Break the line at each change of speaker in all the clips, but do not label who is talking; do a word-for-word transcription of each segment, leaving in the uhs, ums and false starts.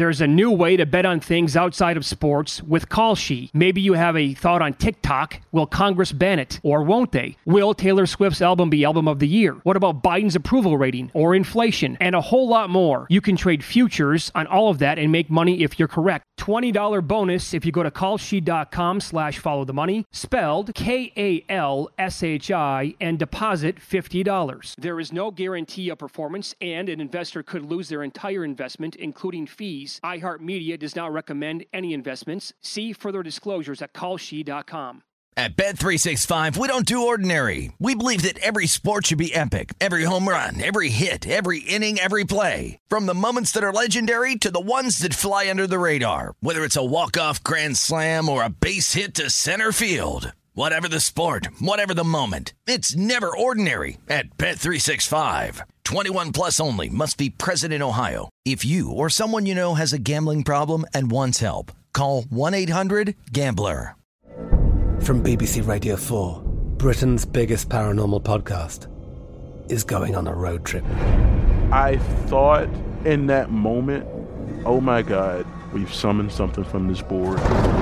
There's a new way to bet on things outside of sports with Kalshi. Maybe you have a thought on TikTok. Will Congress ban it? Or won't they? Will Taylor Swift's album be Album of the Year? What about Biden's approval rating? Or inflation? And a whole lot more. You can trade futures on all of that and make money if you're correct. twenty dollars bonus if you go to kalshi.com slash follow the money, spelled K A L S H I, and deposit fifty dollars. There is no guarantee of performance, and an investor could lose their entire investment, including fees. iHeartMedia does not recommend any investments. See further disclosures at kalshi dot com.
At Bet three sixty-five, we don't do ordinary. We believe that every sport should be epic. Every home run, every hit, every inning, every play. From the moments that are legendary to the ones that fly under the radar. Whether it's a walk-off grand slam or a base hit to center field. Whatever the sport, whatever the moment, it's never ordinary at Bet three sixty-five. twenty-one plus only. Must be present in Ohio. If you or someone you know has a gambling problem and wants help, call one eight hundred gambler.
From B B C Radio four, Britain's biggest paranormal podcast is going on a road trip.
I thought in that moment, oh my God, we've summoned something from this board.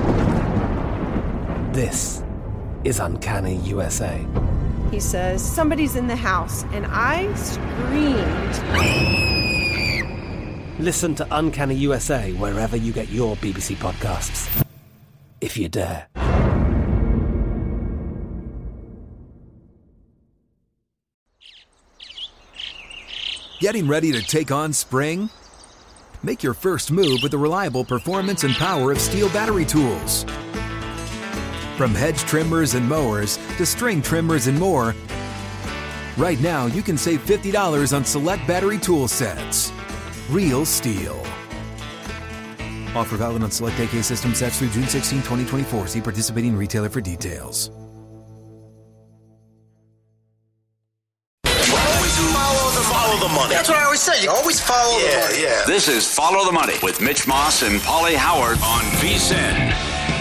This is Uncanny U S A.
He says, somebody's in the house, and I screamed.
Listen to Uncanny U S A wherever you get your B B C podcasts, if you dare.
Getting ready to take on spring? Make your first move with the reliable performance and power of Steel battery tools. From hedge trimmers and mowers to string trimmers and more, right now you can save fifty dollars on select battery tool sets. Real Steel. Offer valid on select A K system sets through June sixteenth, twenty twenty-four. See participating retailer for details.
Follow the money. That's what I always say. You always follow yeah, the money. Yeah.
This is Follow the Money with Mitch Moss and Paulie Howard on V S I N.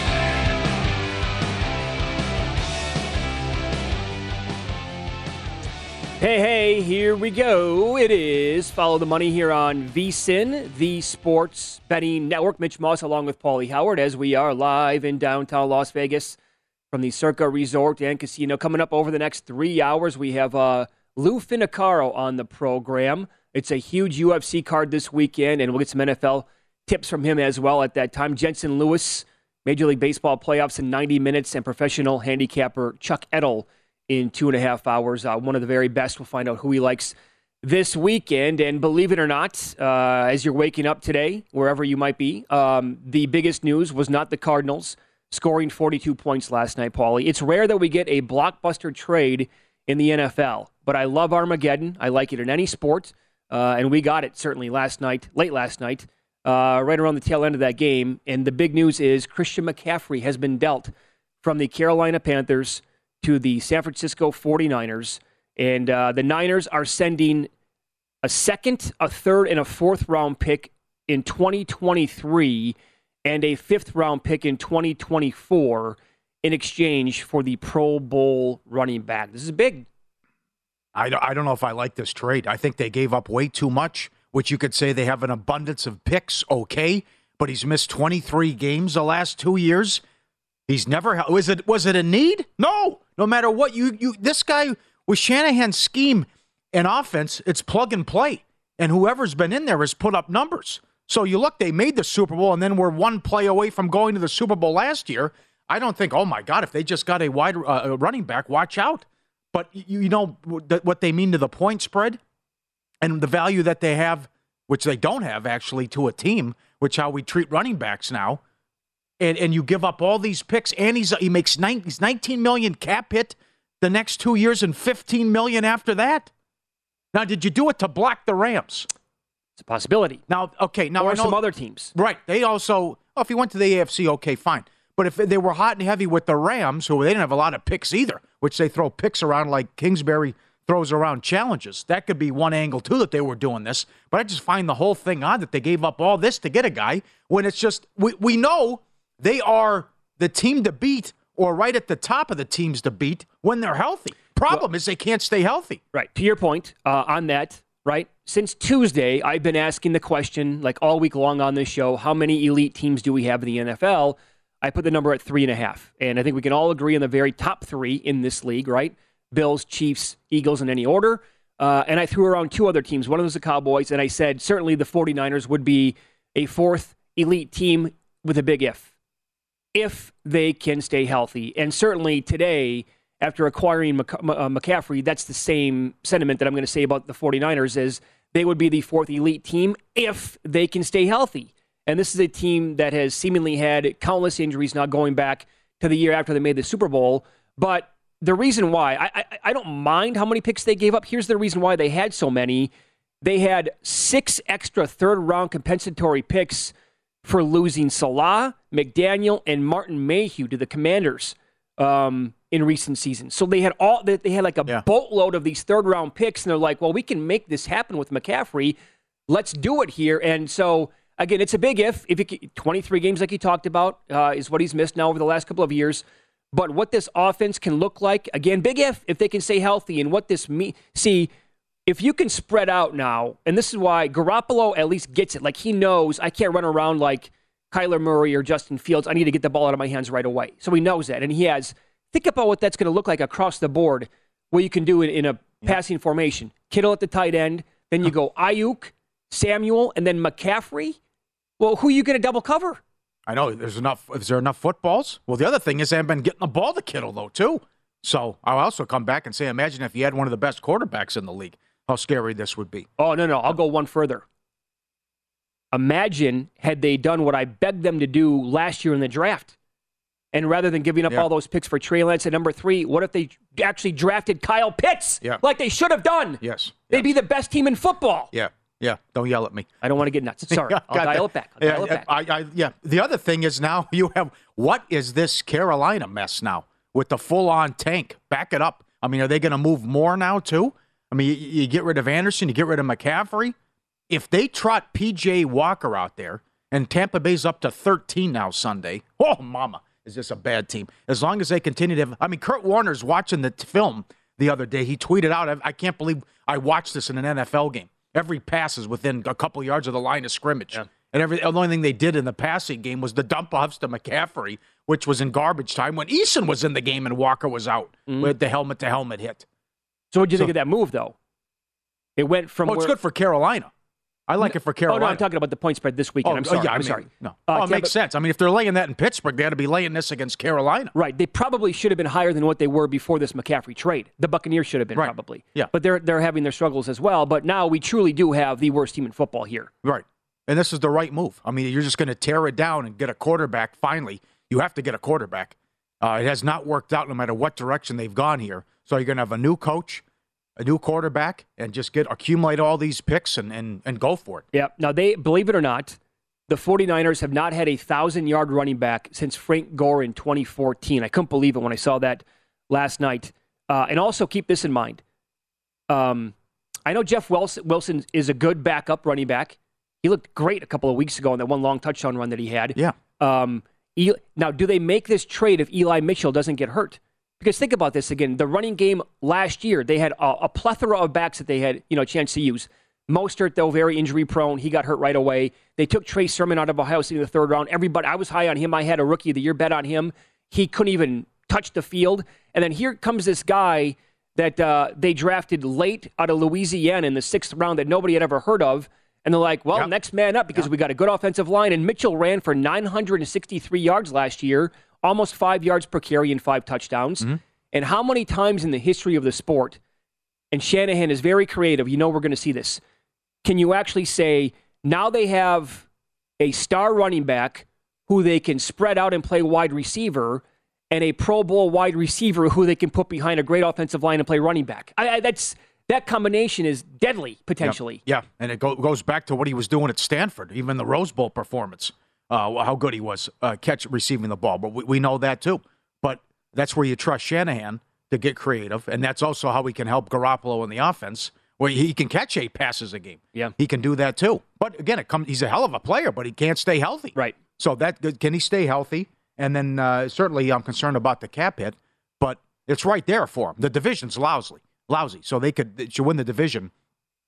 Hey, hey, here we go. It is Follow the Money here on V S I N, the Sports Betting Network. Mitch Moss along with Paulie Howard as we are live in downtown Las Vegas from the Circa Resort and Casino. Coming up over the next three hours, we have uh, Lou Finicaro on the program. It's a huge U F C card this weekend, and we'll get some N F L tips from him as well at that time. Jensen Lewis, Major League Baseball playoffs in ninety minutes, and professional handicapper Chuck Edel in two and a half hours. Uh, one of the very best. We'll find out who he likes this weekend. And believe it or not, uh, as you're waking up today, wherever you might be, um, the biggest news was not the Cardinals scoring forty-two points last night, Paulie. It's rare that we get a blockbuster trade in the N F L, but I love Armageddon. I like it in any sport, uh, and we got it certainly last night, late last night, uh, right around the tail end of that game. And the big news is Christian McCaffrey has been dealt from the Carolina Panthers to the San Francisco forty-niners, and uh, the Niners are sending a second, a third, and a fourth round pick in twenty twenty-three and a fifth round pick in twenty twenty-four in exchange for the Pro Bowl running back. This is big.
I don't, I don't know if I like this trade. I think they gave up way too much, which you could say they have an abundance of picks, okay, but he's missed twenty-three games the last two years. He's never – was it was it a need? No. No matter what, you you this guy with Shanahan's scheme and offense, it's plug and play. And whoever's been in there has put up numbers. So you look, they made the Super Bowl, and then we're one play away from going to the Super Bowl last year. I don't think, oh, my God, if they just got a wide uh, running back, watch out. But you, you know what they mean to the point spread and the value that they have, which they don't have actually to a team, which how we treat running backs now. And and you give up all these picks, and he's he makes nine, he's nineteen million cap hit the next two years and fifteen million after that. Now, did you do it to block the Rams?
It's a possibility.
Now, okay, now
or
I know,
some other teams,
right? They also, well, if he went to the A F C, okay, fine. But if they were hot and heavy with the Rams, who they didn't have a lot of picks either, which they throw picks around like Kingsbury throws around challenges, that could be one angle too that they were doing this. But I just find the whole thing odd that they gave up all this to get a guy when it's just we we know. They are the team to beat or right at the top of the teams to beat when they're healthy. Problem well, is they can't stay healthy.
Right. To your point uh, on that, right, since Tuesday, I've been asking the question, like all week long on this show, how many elite teams do we have in the N F L? I put the number at three and a half. And I think we can all agree on the very top three in this league, right? Bills, Chiefs, Eagles in any order. Uh, and I threw around two other teams. One of those the Cowboys. And I said certainly the 49ers would be a fourth elite team with a big if. If they can stay healthy. And certainly today, after acquiring Mc- uh, McCaffrey, that's the same sentiment that I'm going to say about the 49ers is they would be the fourth elite team if they can stay healthy. And this is a team that has seemingly had countless injuries now going back to the year after they made the Super Bowl. But the reason why, I, I, I don't mind how many picks they gave up. Here's the reason why they had so many. They had six extra third-round compensatory picks for losing Salah, McDaniel, and Martin Mayhew to the Commanders um, in recent seasons. So they had all they had like a yeah. boatload of these third-round picks, and they're like, well, we can make this happen with McCaffrey. Let's do it here. And so, again, it's a big if. If you, twenty-three games like you talked about uh, is what he's missed now over the last couple of years. But what this offense can look like, again, big if, if they can stay healthy. And what this means, see, if you can spread out now, and this is why Garoppolo at least gets it. Like he knows I can't run around like Kyler Murray or Justin Fields. I need to get the ball out of my hands right away. So he knows that. And he has, think about what that's going to look like across the board, what you can do in, in a yeah. passing formation. Kittle at the tight end. Then you go Ayuk, Samuel, and then McCaffrey. Well, who are you going to double cover?
I know. There's enough. Is there enough footballs? Well, the other thing is they haven't been getting the ball to Kittle, though, too. So I'll also come back and say, imagine if you had one of the best quarterbacks in the league, how scary this would be.
Oh, no, no. I'll go one further. Imagine had they done what I begged them to do last year in the draft. And rather than giving up yeah. all those picks for Trey Lance at number three, what if they actually drafted Kyle Pitts
yeah.
like they should have done?
Yes.
They'd
yes.
be the best team in football.
Yeah. Yeah, don't yell at me.
I don't want to get nuts. Sorry, I'll dial it back. I'll
yeah,
dial it back.
I, I, yeah. The other thing is now you have, what is this Carolina mess now with the full-on tank? Back it up. I mean, are they going to move more now too? I mean, you, you get rid of Anderson, you get rid of McCaffrey. If they trot P J Walker out there, and Tampa Bay's up to thirteen now Sunday, oh, mama, is this a bad team? As long as they continue to have, I mean, Kurt Warner's watching the t- film the other day. He tweeted out, I, I can't believe I watched this in an N F L game. Every pass is within a couple yards of the line of scrimmage. Yeah. And every, the only thing they did in the passing game was the dump offs to McCaffrey, which was in garbage time when Eason was in the game and Walker was out mm-hmm. with the helmet-to-helmet hit.
So what did you
so,
think of that move, though? It went from
Oh, it's
where,
good for Carolina. I like it for Carolina.
Oh, no, I'm talking about the point spread this weekend.
Oh,
I'm sorry.
yeah, I
I'm
mean,
sorry.
No.
Uh,
oh, it
Tampa,
makes sense. I mean, if they're laying that in Pittsburgh, they ought to be laying this against Carolina.
Right. They probably should have been higher than what they were before this McCaffrey trade. The Buccaneers should have been,
right.
probably.
Yeah.
But they're they're having their struggles as well. But now we truly do have the worst team in football here.
Right. And this is the right move. I mean, you're just going to tear it down and get a quarterback finally. You have to get a quarterback. Uh, it has not worked out no matter what direction they've gone here. So you're going to have a new coach, a new quarterback, and just get accumulate all these picks and, and, and go for it.
Yeah. Now, they believe it or not, the 49ers have not had a one thousand-yard running back since Frank Gore in twenty fourteen. I couldn't believe it when I saw that last night. Uh, and also keep this in mind. Um, I know Jeff Wilson, Wilson is a good backup running back. He looked great a couple of weeks ago in that one long touchdown run that he had.
Yeah.
Um, Eli, now, do they make this trade if Eli Mitchell doesn't get hurt? Because think about this again. The running game last year, they had a, a plethora of backs that they had, you know, a chance to use. Mostert, though, very injury prone. He got hurt right away. They took Trey Sermon out of Ohio State in the third round. Everybody, I was high on him. I had a rookie of the year bet on him. He couldn't even touch the field. And then here comes this guy that uh, they drafted late out of Louisiana in the sixth round that nobody had ever heard of. And they're like, well, yep. next man up because yep. we got a good offensive line. And Mitchell ran for nine hundred sixty-three yards last year, almost five yards per carry and five touchdowns. Mm-hmm. And how many times in the history of the sport, and Shanahan is very creative, you know we're going to see this, can you actually say, now they have a star running back who they can spread out and play wide receiver, and a Pro Bowl wide receiver who they can put behind a great offensive line and play running back? I, I, that's that combination is deadly, potentially.
Yeah, yeah. And it go, goes back to what he was doing at Stanford, even the Rose Bowl performance, uh, how good he was uh, catch receiving the ball. But we, we know that too. But that's where you trust Shanahan to get creative, and that's also how we can help Garoppolo in the offense, where he can catch eight passes a game.
Yeah,
he can do that too. But again, it comes. He's a hell of a player, but he can't stay healthy.
Right.
So that can he stay healthy? And then uh, certainly I'm concerned about the cap hit, but it's right there for him. The division's lousy, lousy. So they could they should win the division.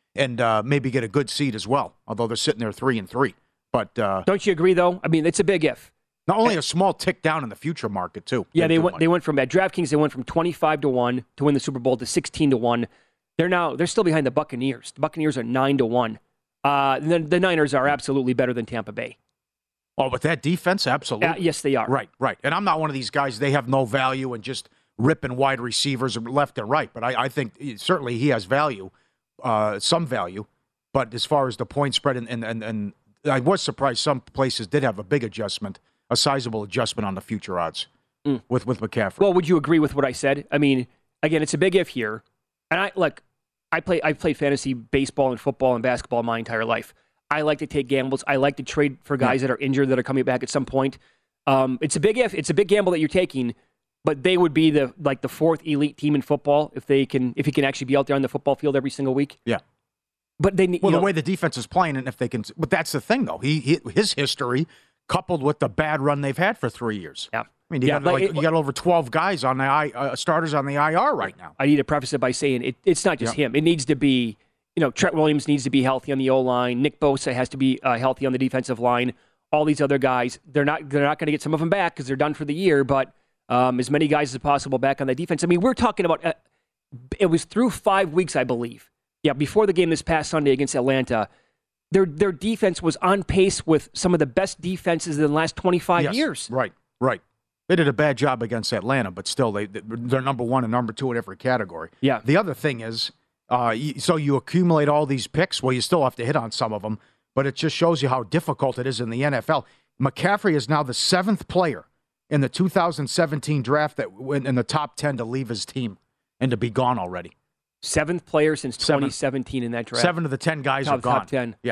and uh, maybe get a good seed as well, although they're sitting there three and three. But uh,
don't you agree, though? I mean, it's a big if.
Not only a small tick down in the future market, too.
Yeah, they went. They went from at DraftKings. They went from twenty-five to one to win the Super Bowl to sixteen to one. They're now they're still behind the Buccaneers. The Buccaneers are nine to one. Uh, the, the Niners are absolutely better than Tampa Bay.
Oh, but that defense, absolutely.
Uh, yes, they are.
Right, right. And I'm not one of these guys. They have no value and just ripping wide receivers left and right. But I, I think certainly he has value, uh, some value. But as far as the point spread and and and, and I was surprised some places did have a big adjustment, a sizable adjustment on the future odds mm. with, with McCaffrey.
Well, would you agree with what I said? I mean, again, it's a big if here. And I like, I play, I've played fantasy baseball and football and basketball my entire life. I like to take gambles. I like to trade for guys yeah. that are injured that are coming back at some point. Um, it's a big if. It's a big gamble that you're taking, but they would be the like the fourth elite team in football if they can if he can actually be out there on the football field every single week.
Yeah.
But they need
well
you
the
know,
way the defense is playing, and if they can. But that's the thing, though. He, he his history coupled with the bad run they've had for three years.
Yeah,
I mean, you
yeah,
got like,
it,
you got over twelve guys on the I, uh, starters on the I R right now.
I need to preface it by saying it, it's not just
yeah.
him. It needs to be, you know, Trent Williams needs to be healthy on the O line. Nick Bosa has to be uh, healthy on the defensive line. All these other guys, they're not they're not going to get some of them back because they're done for the year. But um, as many guys as possible back on the defense. I mean, we're talking about uh, it was through five weeks, I believe. Yeah, before the game this past Sunday against Atlanta, their their defense was on pace with some of the best defenses in the last twenty-five
yes,
years.
Right, right. They did a bad job against Atlanta, but still, they they're number one and number two in every category.
Yeah.
The other thing is, uh, so you accumulate all these picks. Well, you still have to hit on some of them, but it just shows you how difficult it is in the N F L. McCaffrey is now the seventh player in the two thousand seventeen draft that went in the top ten to leave his team and to be gone already.
Seventh player since twenty seventeen
Seven.
in that draft.
Seven of the ten guys
top,
are gone.
Top ten.
Yeah.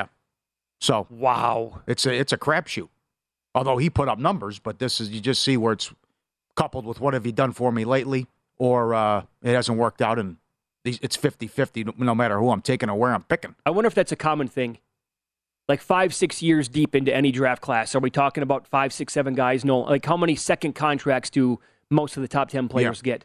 So
wow,
it's a it's a crapshoot. Although he put up numbers, but this is you just see where it's coupled with what have you done for me lately, or uh, it hasn't worked out, and it's fifty-fifty no matter who I'm taking or where I'm picking.
I wonder if that's a common thing. Like five, six years deep into any draft class, are we talking about five, six, seven guys? No, like how many second contracts do most of the top ten players yeah. get?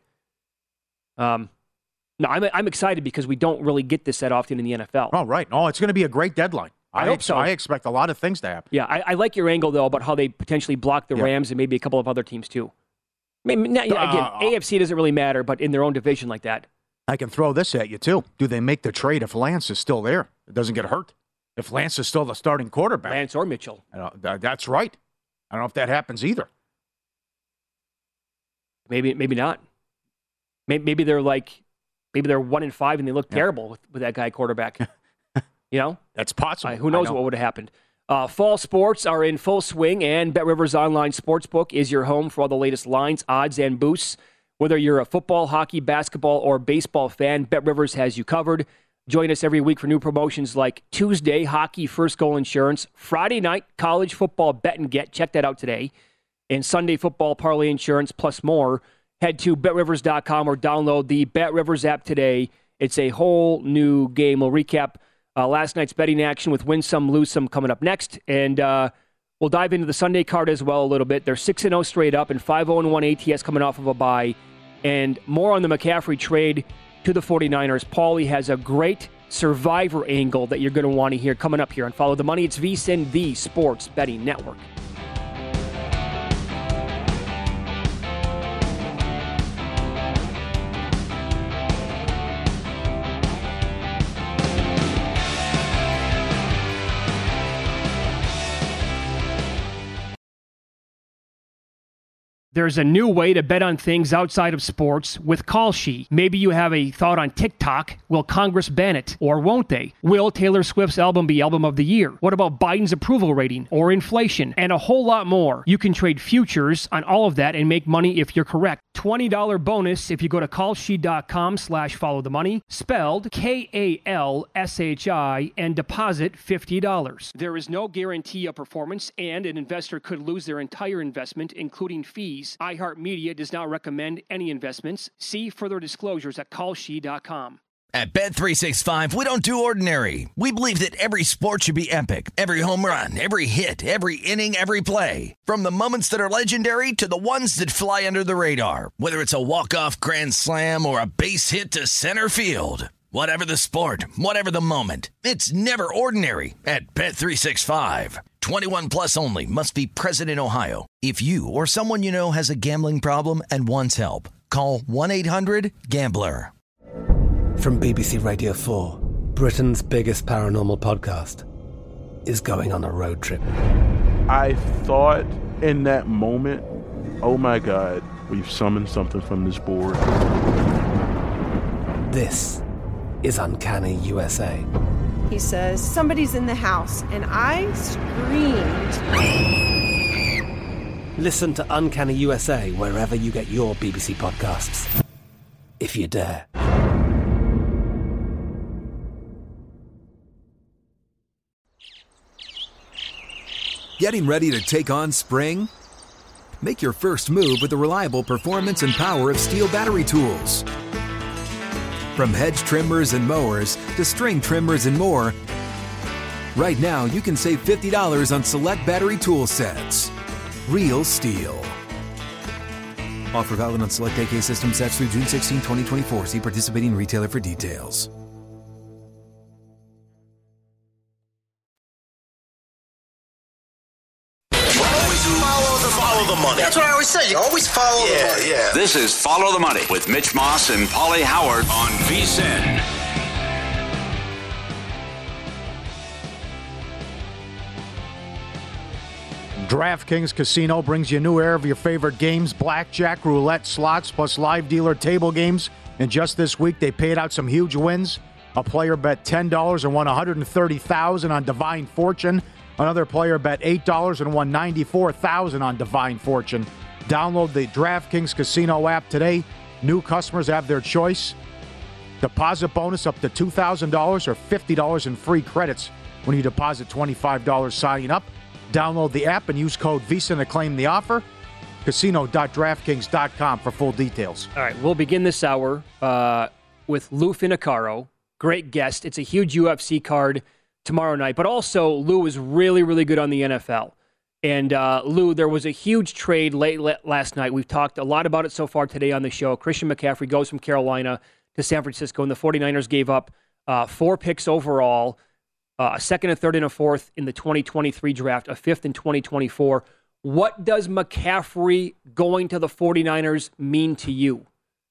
Um. No, I'm I'm excited because we don't really get this that often in the N F L.
Oh, right. Oh, it's going to be a great deadline.
I, I hope so.
I expect a lot of things to happen.
Yeah, I, I like your angle, though, about how they potentially block the
yeah.
Rams and maybe a couple of other teams, too. I mean, not, again, uh, A F C doesn't really matter, but in their own division like that.
I can throw this at you, too. Do they make the trade if Lance is still there? It doesn't get hurt. If Lance is still the starting quarterback.
Lance or Mitchell.
Uh, that's right. I don't know if that happens either.
Maybe maybe not. Maybe, maybe they're like... Maybe they're one and five and they look yeah. terrible with, with that guy quarterback. You know?
That's possible.
Uh, who knows know. what would have happened. Uh, fall sports are in full swing, and BetRivers Online Sportsbook is your home for all the latest lines, odds, and boosts. Whether you're a football, hockey, basketball, or baseball fan, BetRivers has you covered. Join us every week for new promotions like Tuesday, hockey first goal insurance, Friday night, college football bet and get. Check that out today. And Sunday football parlay insurance plus more. Head to bet rivers dot com or download the BetRivers app today. It's a whole new game. We'll recap uh, last night's betting action with Win Some, Lose Some coming up next. And uh, we'll dive into the Sunday card as well a little bit. They're six and oh straight up and five oh and one A T S coming off of a bye. And more on the McCaffrey trade to the 49ers. Paulie has a great survivor angle that you're going to want to hear coming up here on Follow the Money. It's VSiN, the Sports Betting Network. There's a new way to bet on things outside of sports with Kalshi. Maybe you have a thought on TikTok. Will Congress ban it? Or won't they? Will Taylor Swift's album be Album of the Year? What about Biden's approval rating or inflation? And a whole lot more. You can trade futures on all of that and make money if you're correct. twenty dollars bonus if you go to kalshi.com slash follow the money, spelled K A L S H I, and deposit fifty dollars. There is no guarantee of performance, and an investor could lose their entire investment, including fees. iHeartMedia does not recommend any investments. See further disclosures at kalshi dot com.
At Bet three sixty-five, we don't do ordinary. We believe that every sport should be epic. Every home run, every hit, every inning, every play. From the moments that are legendary to the ones that fly under the radar. Whether it's a walk-off grand slam or a base hit to center field. Whatever the sport, whatever the moment, it's never ordinary at Bet three sixty-five. twenty-one plus only. Must be present in Ohio. If you or someone you know has a gambling problem and wants help, call one eight hundred gambler.
From B B C Radio four, Britain's biggest paranormal podcast is going on a road trip.
I thought in that moment, oh my God, we've summoned something from this board.
This is Uncanny U S A.
He says, somebody's in the house, and I screamed.
Listen to Uncanny U S A wherever you get your B B C podcasts, if you dare.
Getting ready to take on spring? Make your first move with the reliable performance and power of Steel battery tools. From hedge trimmers and mowers to string trimmers and more, right now you can save fifty dollars on select battery tool sets. Real Steel. Offer valid on select A K system sets through June sixteenth, twenty twenty-four. See participating retailer for details.
Follow the money. That's what I always say. You always follow yeah, the money. Yeah.
This is Follow the Money with Mitch Moss and Paulie Howard on VSiN.
DraftKings Casino brings you a new era of your favorite games, blackjack, roulette, slots, plus live dealer table games. And just this week, they paid out some huge wins. A player bet ten dollars and won one hundred thirty thousand dollars on Divine Fortune. Another player bet eight dollars and won ninety-four thousand dollars on Divine Fortune. Download the DraftKings Casino app today. New customers have their choice. Deposit bonus up to two thousand dollars or fifty dollars in free credits when you deposit twenty-five dollars signing up. Download the app and use code VSiN to claim the offer. casino dot draftkings dot com for full details.
All right, we'll begin this hour uh, with Lou Finicaro. Great guest. It's a huge U F C card tomorrow night, but also Lou is really, really good on the N F L. And uh, Lou, there was a huge trade late, late last night. We've talked a lot about it so far today on the show. Christian McCaffrey goes from Carolina to San Francisco, and the 49ers gave up uh, four picks overall, uh, a second, a third, and a fourth in the twenty twenty-three draft, a fifth in twenty twenty-four. What does McCaffrey going to the 49ers mean to you?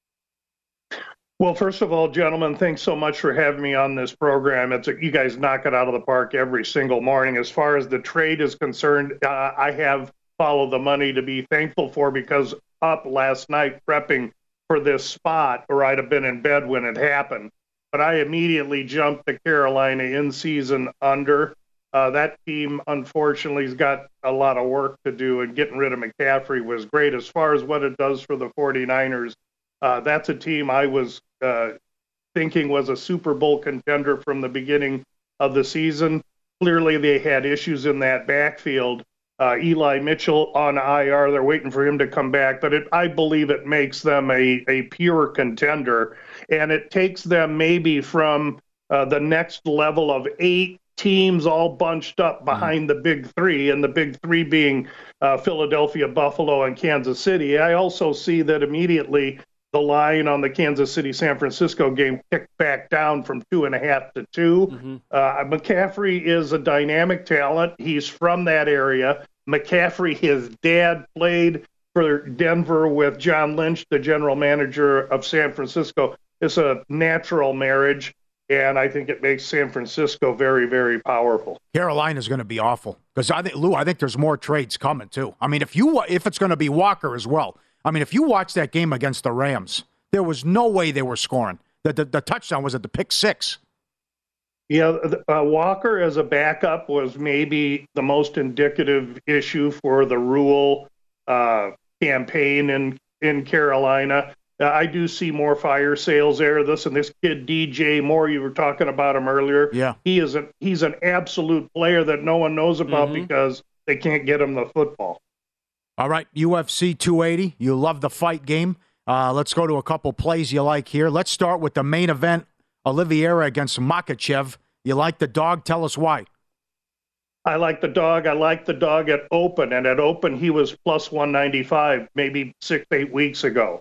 Well, first of all, gentlemen, thanks so much for having me on this program. It's a, you guys knock it out of the park every single morning. As far as the trade is concerned, uh, I have followed the money to be thankful for, because up last night prepping for this spot, or I'd have been in bed when it happened. But I immediately jumped the Carolina in-season under. Uh, that team, unfortunately, has got a lot of work to do, and getting rid of McCaffrey was great. As far as what it does for the 49ers, uh, that's a team I was uh, thinking was a Super Bowl contender from the beginning of the season. Clearly, they had issues in that backfield. Uh, Eli Mitchell on I R, they're waiting for him to come back, but it, I believe it makes them a, a pure contender, and it takes them maybe from uh, the next level of eight teams all bunched up behind mm-hmm. the big three, and the big three being uh, Philadelphia, Buffalo, and Kansas City. I also see that immediately the line on the Kansas City-San Francisco game kicked back down from two and a half to two. Mm-hmm. Uh, McCaffrey is a dynamic talent. He's from that area. McCaffrey, his dad, played for Denver with John Lynch, the general manager of San Francisco. It's a natural marriage, and I think it makes San Francisco very, very powerful.
Carolina's going to be awful, because I think, Lou, I think there's more trades coming too. I mean, if you if it's going to be Walker as well. I mean, if you watch that game against the Rams, there was no way they were scoring. The, the, the touchdown was at the pick six.
Yeah, uh, Walker as a backup was maybe the most indicative issue for the Rule uh, campaign in, in Carolina. Uh, I do see more fire sales there. This and this kid, D J Moore, you were talking about him earlier.
Yeah.
He is a, he's an absolute player that no one knows about mm-hmm. because they can't get him the football.
All right, U F C two eighty. You love the fight game. Uh, let's go to a couple plays you like here. Let's start with the main event, Oliveira against Makhachev. You like the dog? Tell us why.
I like the dog. I like the dog at open, and at open he was plus one ninety-five maybe six, eight weeks ago.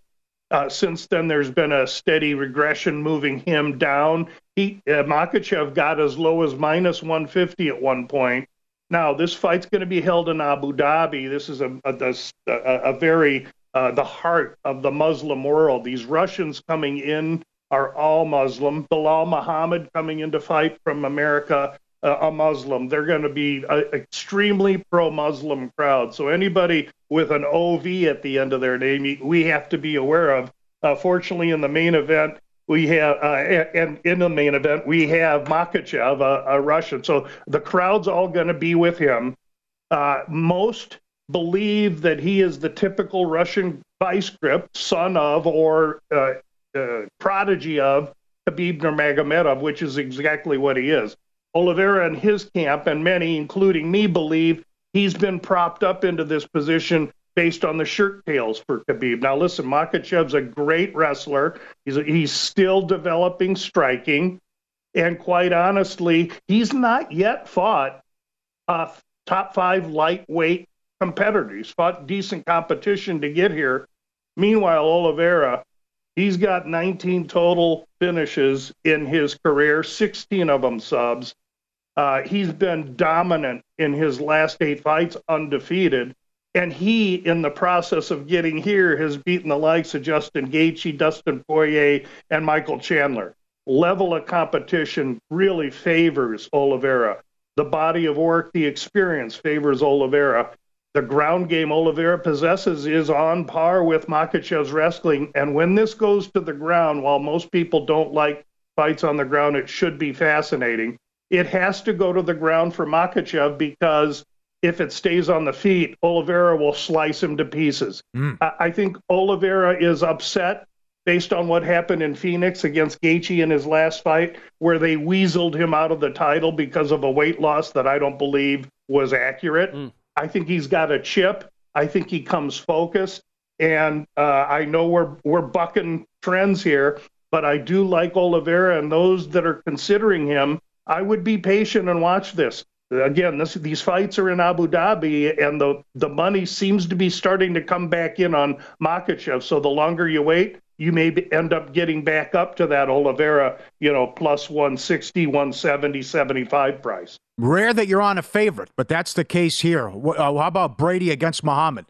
Uh, since then, there's been a steady regression moving him down. He uh, Makhachev got as low as minus one fifty at one point. Now, this fight's going to be held in Abu Dhabi. This is a, a, a, a very, uh, the heart of the Muslim world. These Russians coming in are all Muslim. Bilal Muhammad coming in to fight from America, uh, a Muslim. They're going to be an extremely pro-Muslim crowd. So anybody with an O V at the end of their name, we have to be aware of. Uh, fortunately, in the main event, we have, uh, and in the main event, we have Makhachev, a, a Russian. So the crowd's all going to be with him. Uh, most believe that he is the typical Russian vice grip, son of or uh, uh, prodigy of Khabib Nurmagomedov, which is exactly what he is. Oliveira and his camp, and many, including me, believe he's been propped up into this position based on the shirt tails for Khabib. Now, listen, Makhachev's a great wrestler. He's, a, he's still developing striking. And quite honestly, he's not yet fought a top five lightweight competitor. He's fought decent competition to get here. Meanwhile, Oliveira, he's got nineteen total finishes in his career, sixteen of them subs. Uh, he's been dominant in his last eight fights, undefeated. And he, in the process of getting here, has beaten the likes of Justin Gaethje, Dustin Poirier, and Michael Chandler. Level of competition really favors Oliveira. The body of work, the experience favors Oliveira. The ground game Oliveira possesses is on par with Makhachev's wrestling. And when this goes to the ground, while most people don't like fights on the ground, it should be fascinating. It has to go to the ground for Makhachev because if it stays on the feet, Oliveira will slice him to pieces. Mm. I, I think Oliveira is upset based on what happened in Phoenix against Gaethje in his last fight, where they weaseled him out of the title because of a weight loss that I don't believe was accurate. Mm. I think he's got a chip. I think he comes focused. And uh, I know we're we're bucking trends here, but I do like Oliveira, and those that are considering him, I would be patient and watch this. Again, this, these fights are in Abu Dhabi, and the, the money seems to be starting to come back in on Makhachev. So the longer you wait, you may be, end up getting back up to that Oliveira, you know, plus one sixty, one seventy, seventy-five price.
Rare that you're on a favorite, but that's the case here. Uh, how about Brady against Muhammad?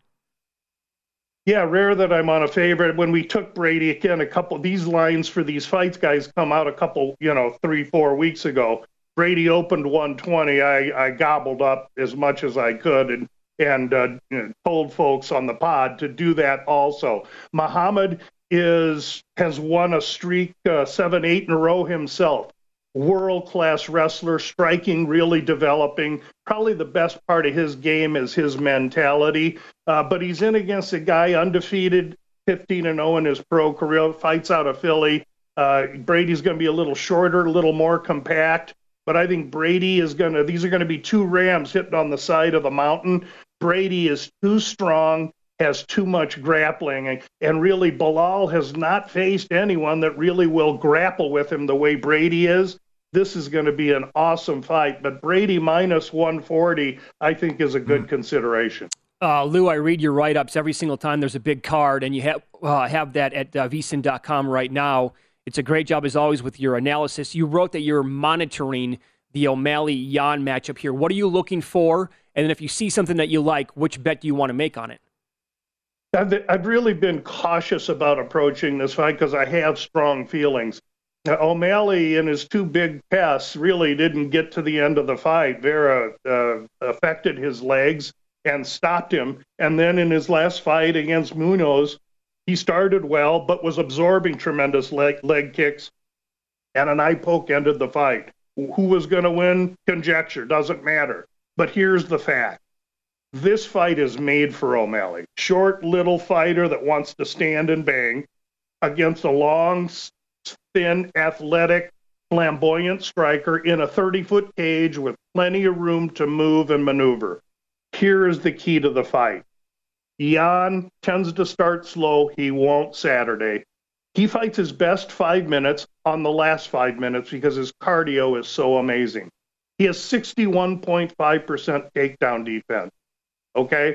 Yeah, rare that I'm on a favorite. When we took Brady, again, a couple of these lines for these fights, guys, come out a couple, you know, three, four weeks ago. Brady opened one twenty. I, I gobbled up as much as I could and and uh, you know, told folks on the pod to do that also. Muhammad is has won a streak uh, seven, eight in a row himself. World-class wrestler, striking, really developing. Probably the best part of his game is his mentality. Uh, but he's in against a guy undefeated, fifteen and oh in his pro career, fights out of Philly. Uh, Brady's going to be a little shorter, a little more compact. But I think Brady is going to, these are going to be two rams hitting on the side of the mountain. Brady is too strong, has too much grappling, and, and really Bilal has not faced anyone that really will grapple with him the way Brady is. This is going to be an awesome fight, but Brady minus one forty, I think, is a good mm. consideration.
Uh, Lou, I read your write-ups every single time there's a big card, and you have uh, have that at uh, V S I N dot com right now. It's a great job, as always, with your analysis. You wrote that you're monitoring the O'Malley-Yan matchup here. What are you looking for? And then if you see something that you like, which bet do you want to make on it?
I've, I've really been cautious about approaching this fight because I have strong feelings. Now, O'Malley, in his two big tests, really didn't get to the end of the fight. Vera uh, affected his legs and stopped him. And then in his last fight against Munoz, he started well, but was absorbing tremendous leg, leg kicks, and an eye poke ended the fight. Who was going to win? Conjecture, doesn't matter. But here's the fact. This fight is made for O'Malley. Short, little fighter that wants to stand and bang against a long, thin, athletic, flamboyant striker in a thirty-foot cage with plenty of room to move and maneuver. Here is the key to the fight. Yan tends to start slow. He won't Saturday. He fights his best five minutes on the last five minutes because his cardio is so amazing. He has sixty-one point five percent takedown defense. Okay?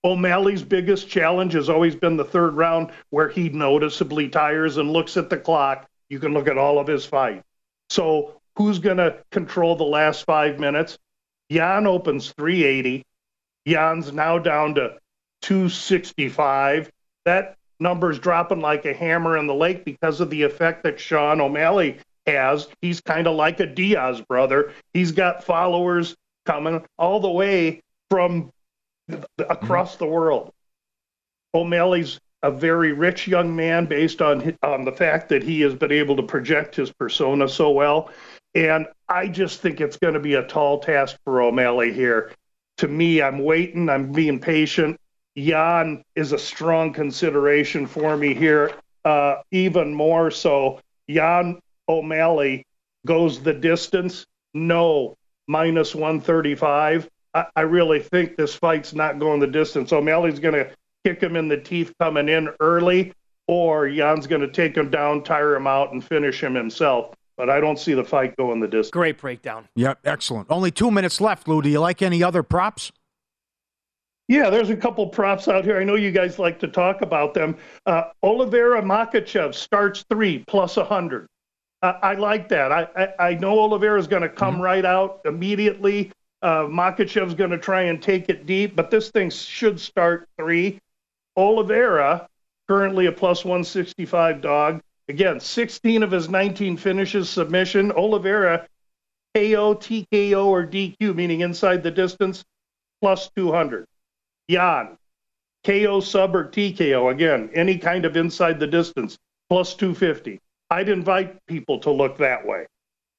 O'Malley's biggest challenge has always been the third round, where he noticeably tires and looks at the clock. You can look at all of his fights. So who's going to control the last five minutes? Jan opens three eighty. Jan's now down to two sixty-five. That number's dropping like a hammer in the lake because of the effect that Sean O'Malley has. He's kind of like a Diaz brother. He's got followers coming all the way from across mm-hmm. the world. O'Malley's a very rich young man based on, on the fact that he has been able to project his persona so well. And I just think it's going to be a tall task for O'Malley here. To me, I'm waiting. I'm being patient. Jan is a strong consideration for me here, uh, even more so. Jan O'Malley goes the distance. No, minus one thirty-five. I, I really think this fight's not going the distance. O'Malley's going to kick him in the teeth coming in early, or Jan's going to take him down, tire him out, and finish him himself. But I don't see the fight going the distance.
Great breakdown.
Yep, excellent. Only two minutes left, Lou. Do you like any other props?
Yeah, there's a couple props out here. I know you guys like to talk about them. Uh, Oliveira Makhachev starts three plus one hundred. Uh, I like that. I, I, I know Oliveira's going to come mm-hmm. right out immediately. Uh, Makhachev's going to try and take it deep, but this thing should start three. Oliveira, currently a plus one sixty-five dog. Again, sixteen of his nineteen finishes submission. Oliveira, K O, T K O, or D Q, meaning inside the distance, plus two hundred. Jan, K O, sub, or T K O, again, any kind of inside the distance, plus two fifty. I'd invite people to look that way.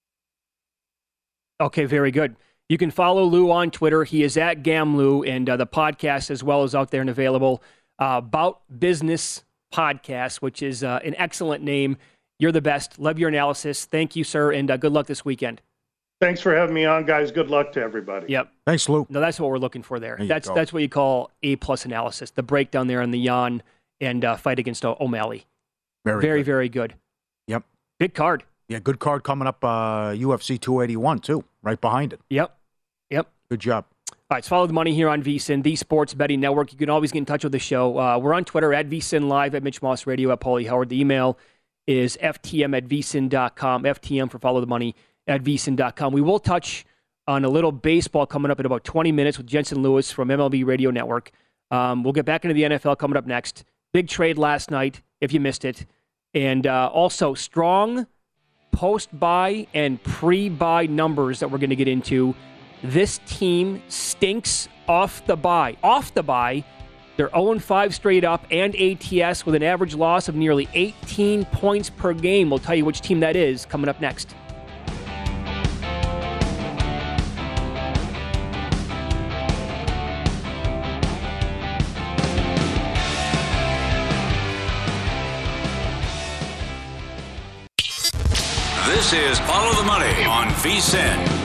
Okay, very good. You can follow Lou on Twitter. He is at Gamlou, and uh, the podcast as well is out there and available. Uh, About Business Podcast, which is uh, an excellent name. You're the best. Love your analysis. Thank you, sir, and uh, good luck this weekend.
Thanks for having me on, guys. Good luck to everybody.
Yep.
Thanks, Lou.
No, that's what we're looking for there.
there
that's that's what you call A-plus analysis, the breakdown there on the Jan and uh, fight against o- O'Malley.
Very,
very,
good.
very good.
Yep.
Big card.
Yeah, good card coming up, uh, U F C two eighty-one, too, right behind it.
Yep. Yep.
Good job.
All right, it's Follow the Money here on VSiN, the Sports Betting Network. You can always get in touch with the show. Uh, we're on Twitter at VSiN Live, at Mitch Moss Radio, at Paulie Howard. The email is F T M at V S I N dot com, F T M for Follow the Money at V S I N dot com. We will touch on a little baseball coming up in about twenty minutes with Jensen Lewis from M L B Radio Network. Um, we'll get back into the N F L coming up next. Big trade last night, if you missed it. And uh, also strong post-buy and pre-buy numbers that we're going to get into. This team stinks off the buy. Off the buy, they're oh and five straight up and A T S with an average loss of nearly eighteen points per game. We'll tell you which team that is coming up next.
This is Follow the Money on VSiN.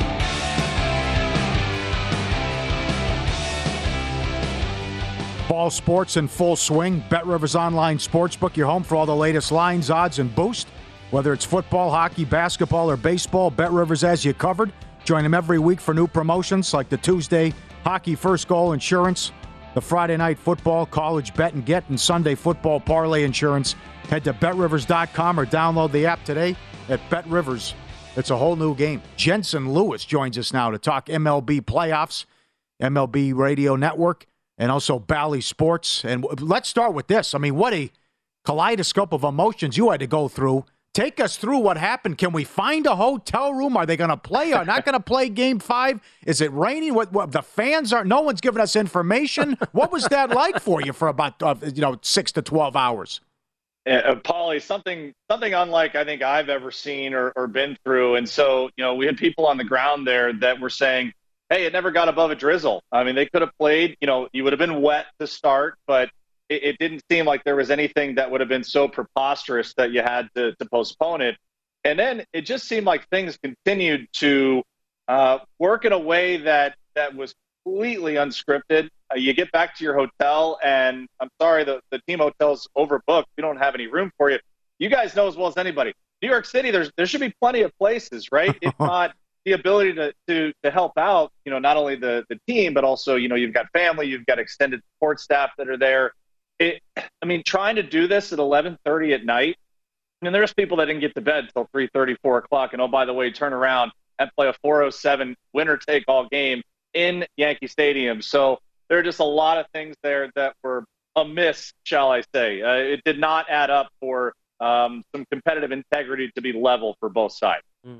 Ball sports in full swing. BetRivers Online Sportsbook, your home for all the latest lines, odds, and boost. Whether it's football, hockey, basketball, or baseball, BetRivers has you covered. Join them every week for new promotions like the Tuesday Hockey First Goal Insurance, the Friday Night Football College Bet and Get, and Sunday Football Parlay Insurance. Head to Bet Rivers dot com or download the app today at BetRivers. It's a whole new game. Jensen Lewis joins us now to talk M L B playoffs, M L B Radio Network, and also Bally Sports. And let's start with this. I mean, what a kaleidoscope of emotions you had to go through. Take us through what happened. Can we find a hotel room? Are they going to play or not going to play game five? Is it raining? What, what the fans are? No one's giving us information. What was that like for you for about uh, you know six to twelve hours?
Uh, Paulie, something something unlike I think I've ever seen or, or been through. And so, you know, we had people on the ground there that were saying, hey, it never got above a drizzle. I mean, they could have played, you know, you would have been wet to start, but it, it didn't seem like there was anything that would have been so preposterous that you had to, to postpone it. And then it just seemed like things continued to uh, work in a way that, that was completely unscripted. Uh, you get back to your hotel, and I'm sorry, the, the team hotel's overbooked. We don't have any room for you. You guys know as well as anybody. New York City, there's there should be plenty of places, right? If not, the ability to, to to help out, you know, not only the the team, but also, you know, you've got family, you've got extended support staff that are there. It, I mean, trying to do this at eleven thirty at night, I mean, there's people that didn't get to bed till three thirty, four o'clock, and oh, by the way, turn around and play a four oh seven winner-take-all game in Yankee Stadium. So there are just a lot of things there that were amiss, shall I say. Uh, it did not add up for um, some competitive integrity to be level for both sides.
Mm.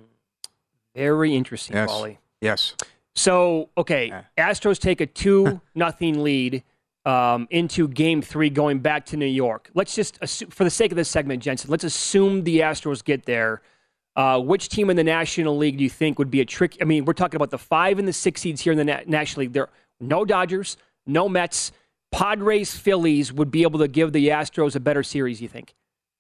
Very interesting,
yes.
Paulie.
Yes.
So, okay,
yeah.
Astros take a two nothing lead um, into Game Three, going back to New York. Let's just assume, for the sake of this segment, Jensen, let's assume the Astros get there. Uh, which team in the National League do you think would be a trick? I mean, we're talking about the five and the six seeds here in the Na- National League. There, no Dodgers, no Mets. Padres, Phillies would be able to give the Astros a better series, you think?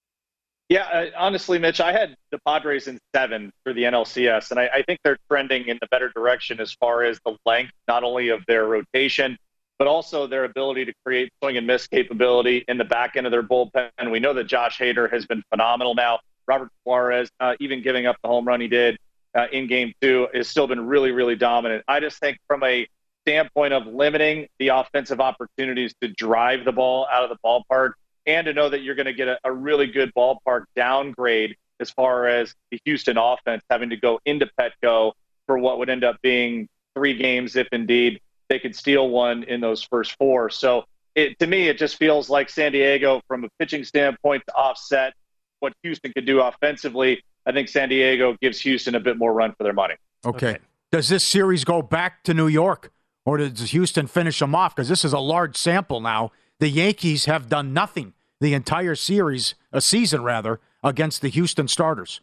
Yeah, uh, honestly, Mitch, I had the Padres in seven for the N L C S, and I, I think they're trending in the better direction as far as the length, not only of their rotation, but also their ability to create swing and miss capability in the back end of their bullpen. And we know that Josh Hader has been phenomenal now. Robert Suarez, uh, even giving up the home run he did uh, in game two, has still been really, really dominant. I just think from a standpoint of limiting the offensive opportunities to drive the ball out of the ballpark, and to know that you're going to get a, a really good ballpark downgrade as far as the Houston offense having to go into Petco for what would end up being three games if indeed they could steal one in those first four. So it, to me, it just feels like San Diego, from a pitching standpoint, to offset what Houston could do offensively. I think San Diego gives Houston a bit more run for their money.
Okay.
Okay.
Does this series go back to New York, or does Houston finish them off? Because this is a large sample now. The Yankees have done nothing the entire series, a season rather, against the Houston starters.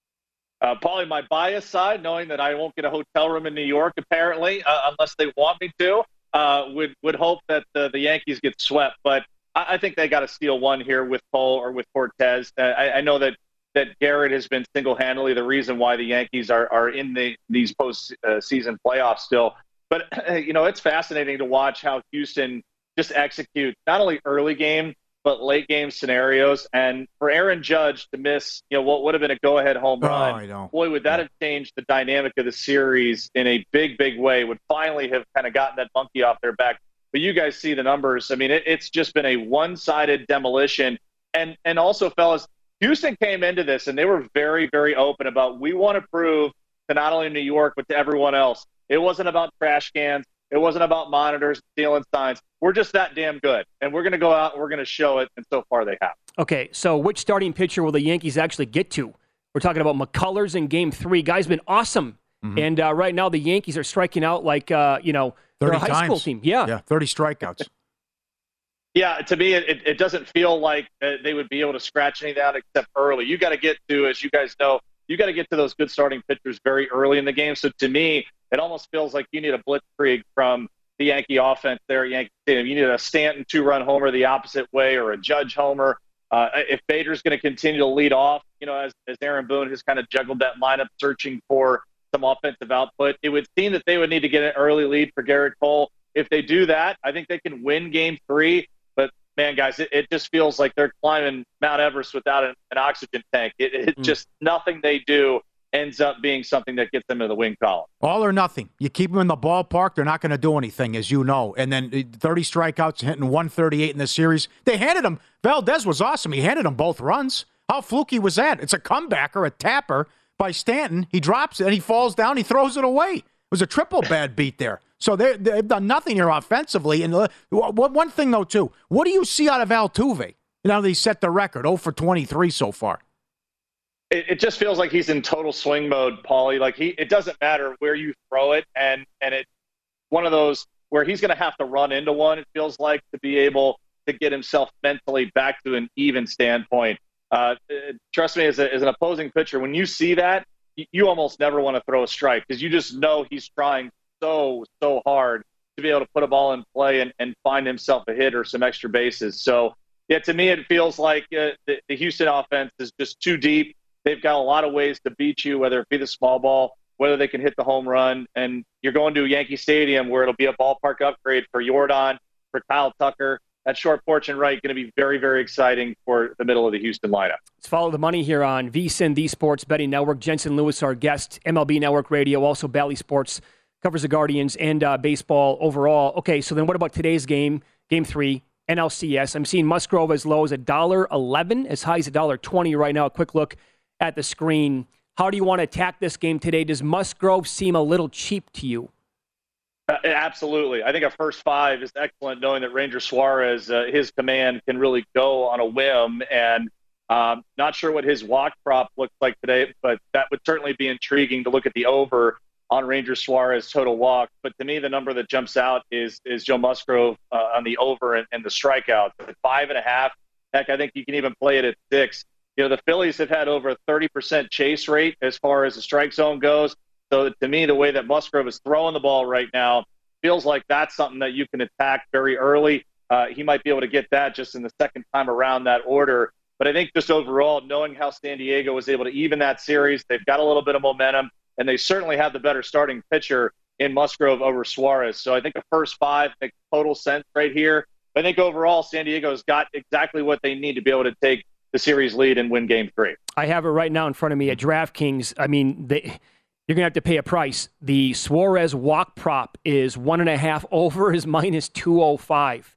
Uh, probably my bias side, knowing that I won't get a hotel room in New York, apparently, uh, unless they want me to, uh, would would hope that the, the Yankees get swept. But I, I think they got to steal one here with Cole or with Cortez. Uh, I, I know that, that Garrett has been single-handedly the reason why the Yankees are, are in the these post-season playoffs still. But, you know, it's fascinating to watch how Houston just execute not only early game, but late game scenarios. And for Aaron Judge to miss, you know, what would have been a go-ahead home run,
oh, I know.
boy, would that have changed the dynamic of the series in a big, big way, would finally have kind of gotten that monkey off their back. But you guys see the numbers. I mean, it, it's just been a one-sided demolition. And, and also, fellas, Houston came into this and they were very, very open about, we want to prove to not only New York, but to everyone else. It wasn't about trash cans. It wasn't about monitors, stealing signs. We're just that damn good. And we're going to go out and we're going to show it. And so far they have.
Okay, so which starting pitcher will the Yankees actually get to? We're talking about McCullers in game three. Guy's been awesome. Mm-hmm. And uh, right now the Yankees are striking out like, uh, you know, they're a high
times.
school team. Yeah.
Yeah, thirty strikeouts.
Yeah, to me, it, it doesn't feel like uh, they would be able to scratch any of that except early. You got to get to, as you guys know, you got to get to those good starting pitchers very early in the game. So to me, it almost feels like you need a blitzkrieg from the Yankee offense there at Yankee Stadium. You need a Stanton two-run homer the opposite way, or a Judge homer. Uh, if Bader's going to continue to lead off, you know, as, as Aaron Boone has kind of juggled that lineup, searching for some offensive output, it would seem that they would need to get an early lead for Garrett Cole. If they do that, I think they can win game three. But, man, guys, it, it just feels like they're climbing Mount Everest without an, an oxygen tank. It, it mm. just nothing they do ends up being something that gets them in the win column.
All or nothing. You keep them in the ballpark, they're not going to do anything, as you know. And then thirty strikeouts, hitting one thirty-eight in the series. They handed him, Valdez was awesome. He handed him both runs. How fluky was that? It's a comebacker, a tapper by Stanton. He drops it, and he falls down, he throws it away. It was a triple bad beat there. So they've done nothing here offensively. And one thing, though, too, what do you see out of Altuve? Now that he set the record, oh for twenty-three so far.
It, it just feels like he's in total swing mode, Paulie. Like he, it doesn't matter where you throw it, and and it's one of those where he's going to have to run into one. It feels like, to be able to get himself mentally back to an even standpoint. Uh, trust me, as, a, as an opposing pitcher, when you see that, you, you almost never want to throw a strike because you just know he's trying so so hard to be able to put a ball in play and, and find himself a hit or some extra bases. So yeah, to me, it feels like uh, the, the Houston offense is just too deep. They've got a lot of ways to beat you, whether it be the small ball, whether they can hit the home run. And you're going to Yankee Stadium where it'll be a ballpark upgrade for Yordan, for Kyle Tucker, that short porch and right going to be very, very exciting for the middle of the Houston lineup.
Let's follow the money here on VSiN, the Sports Betting Network. Jensen Lewis, our guest, M L B Network Radio, also Bally Sports, covers the Guardians and uh, baseball overall. Okay, so then what about today's game, game three, N L C S? I'm seeing Musgrove as low as one dollar eleven, as high as one dollar twenty right now. A quick look at the screen. How do you want to attack this game today? Does Musgrove seem a little cheap to you?
Uh, absolutely. I think a first five is excellent, knowing that Ranger Suarez, uh, his command can really go on a whim. And um, not sure what his walk prop looks like today, but that would certainly be intriguing to look at the over on Ranger Suarez total walk. But to me, the number that jumps out is is Joe Musgrove uh, on the over and, and the strikeouts. At five and a half, heck, I think you can even play it at six. You know, the Phillies have had over a thirty percent chase rate as far as the strike zone goes. So to me, the way that Musgrove is throwing the ball right now feels like that's something that you can attack very early. Uh, he might be able to get that just in the second time around that order. But I think just overall, knowing how San Diego was able to even that series, they've got a little bit of momentum, and they certainly have the better starting pitcher in Musgrove over Suarez. So I think the first five makes total sense right here. But I think overall, San Diego's got exactly what they need to be able to take the series lead and win game three.
I have it right now in front of me at DraftKings. I mean, they... You're going to have to pay a price. The Suarez walk prop is one and a half over is minus two oh five.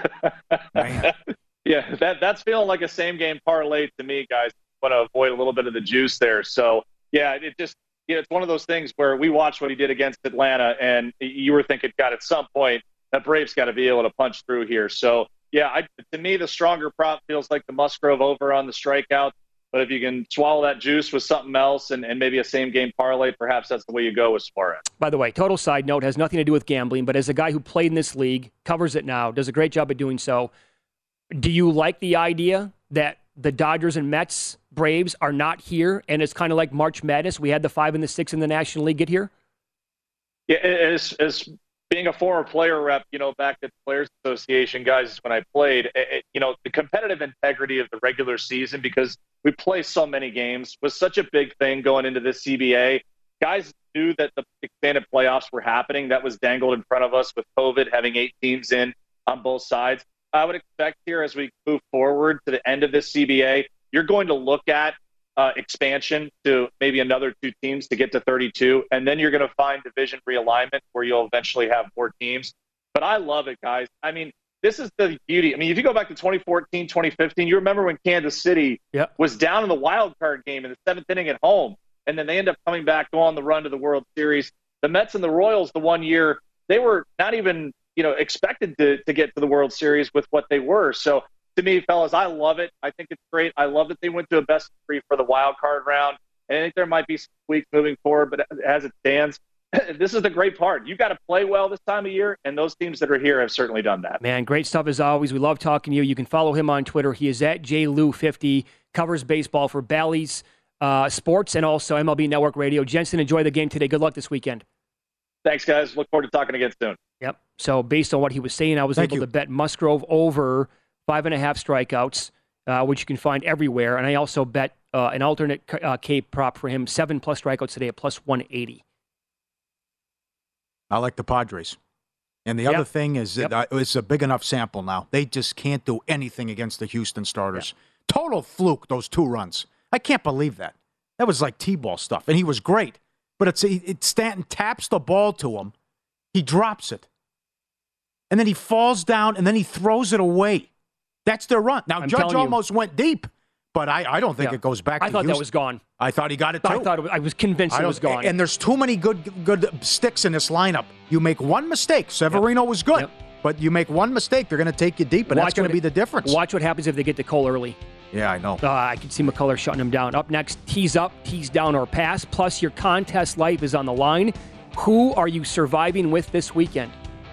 Yeah, that that's feeling like a same game parlay to me, guys. Want to avoid a little bit of the juice there. So, yeah, it just, you know, it's one of those things where we watched what he did against Atlanta, and you were thinking, God, at some point, that Braves got to be able to punch through here. So, yeah, I, to me, the stronger prop feels like the Musgrove over on the strikeout. But if you can swallow that juice with something else and, and maybe a same-game parlay, perhaps that's the way you go with Suarez.
By the way, total side note, has nothing to do with gambling, but as a guy who played in this league, covers it now, does a great job of doing so, do you like the idea that the Dodgers and Mets, Braves, are not here, and it's kind of like March Madness? We had the five and the six in the National League get here?
Yeah, as, as being a former player rep, you know, back at the Players Association, guys, when I played, it, you know, the competitive integrity of the regular season, because we play so many games, was such a big thing going into this C B A. Guys knew that the expanded playoffs were happening. That was dangled in front of us with COVID, having eight teams in on both sides. I would expect here as we move forward to the end of this C B A, you're going to look at uh, expansion to maybe another two teams to get to thirty-two, and then you're going to find division realignment where you'll eventually have more teams. But I love it, guys. I mean, this is the beauty. I mean, if you go back to twenty fourteen, twenty fifteen, you remember when Kansas City
yep.
was down in the wild card game in the seventh inning at home, and then they end up coming back, go on the run to the World Series. The Mets and the Royals, the one year, they were not even, you know, expected to, to get to the World Series with what they were. So to me, fellas, I love it. I think it's great. I love that they went to a best of three for the wild card round. And I think there might be some tweaks moving forward, but as it stands, this is the great part. You got to play well this time of year, and those teams that are here have certainly done that.
Man, great stuff as always. We love talking to you. You can follow him on Twitter. He is at J Lou fifty, covers baseball for Bally's uh, Sports and also M L B Network Radio. Jensen, enjoy the game today. Good luck this weekend.
Thanks, guys. Look forward to talking again soon.
Yep. So based on what he was saying, I was
Thank
able
you.
to bet Musgrove over five and a half strikeouts, uh, which you can find everywhere. And I also bet uh, an alternate uh, K prop for him, seven plus strikeouts today at plus one eighty.
I like the Padres. And the
Yep.
other thing is that
Yep.
uh, it's a big enough sample now. They just can't do anything against the Houston starters. Yep. Total fluke, those two runs. I can't believe that. That was like T-ball stuff, and he was great. But it's it, Stanton taps the ball to him. He drops it. And then he falls down, and then he throws it away. That's their run. Now,
I'm
Judge
telling you.
almost went deep, but I, I don't think
Yeah.
it goes back
I
to
thought
Houston.
that was gone.
I thought he got it, too.
I thought it was, I was convinced
I
it
don't-
was gone.
And there's too many good good sticks in this lineup. You make one mistake. Severino was good,
Yep.
but you make one mistake, they're going to take you deep, and
Watch
that's going
what
to be
it-
the difference.
Watch what happens if they get to Cole early.
Yeah, I know.
Uh, I can see McCullers shutting him down. Up next, tease up, tease down, or pass. Plus, your contest life is on the line. Who are you surviving with this weekend?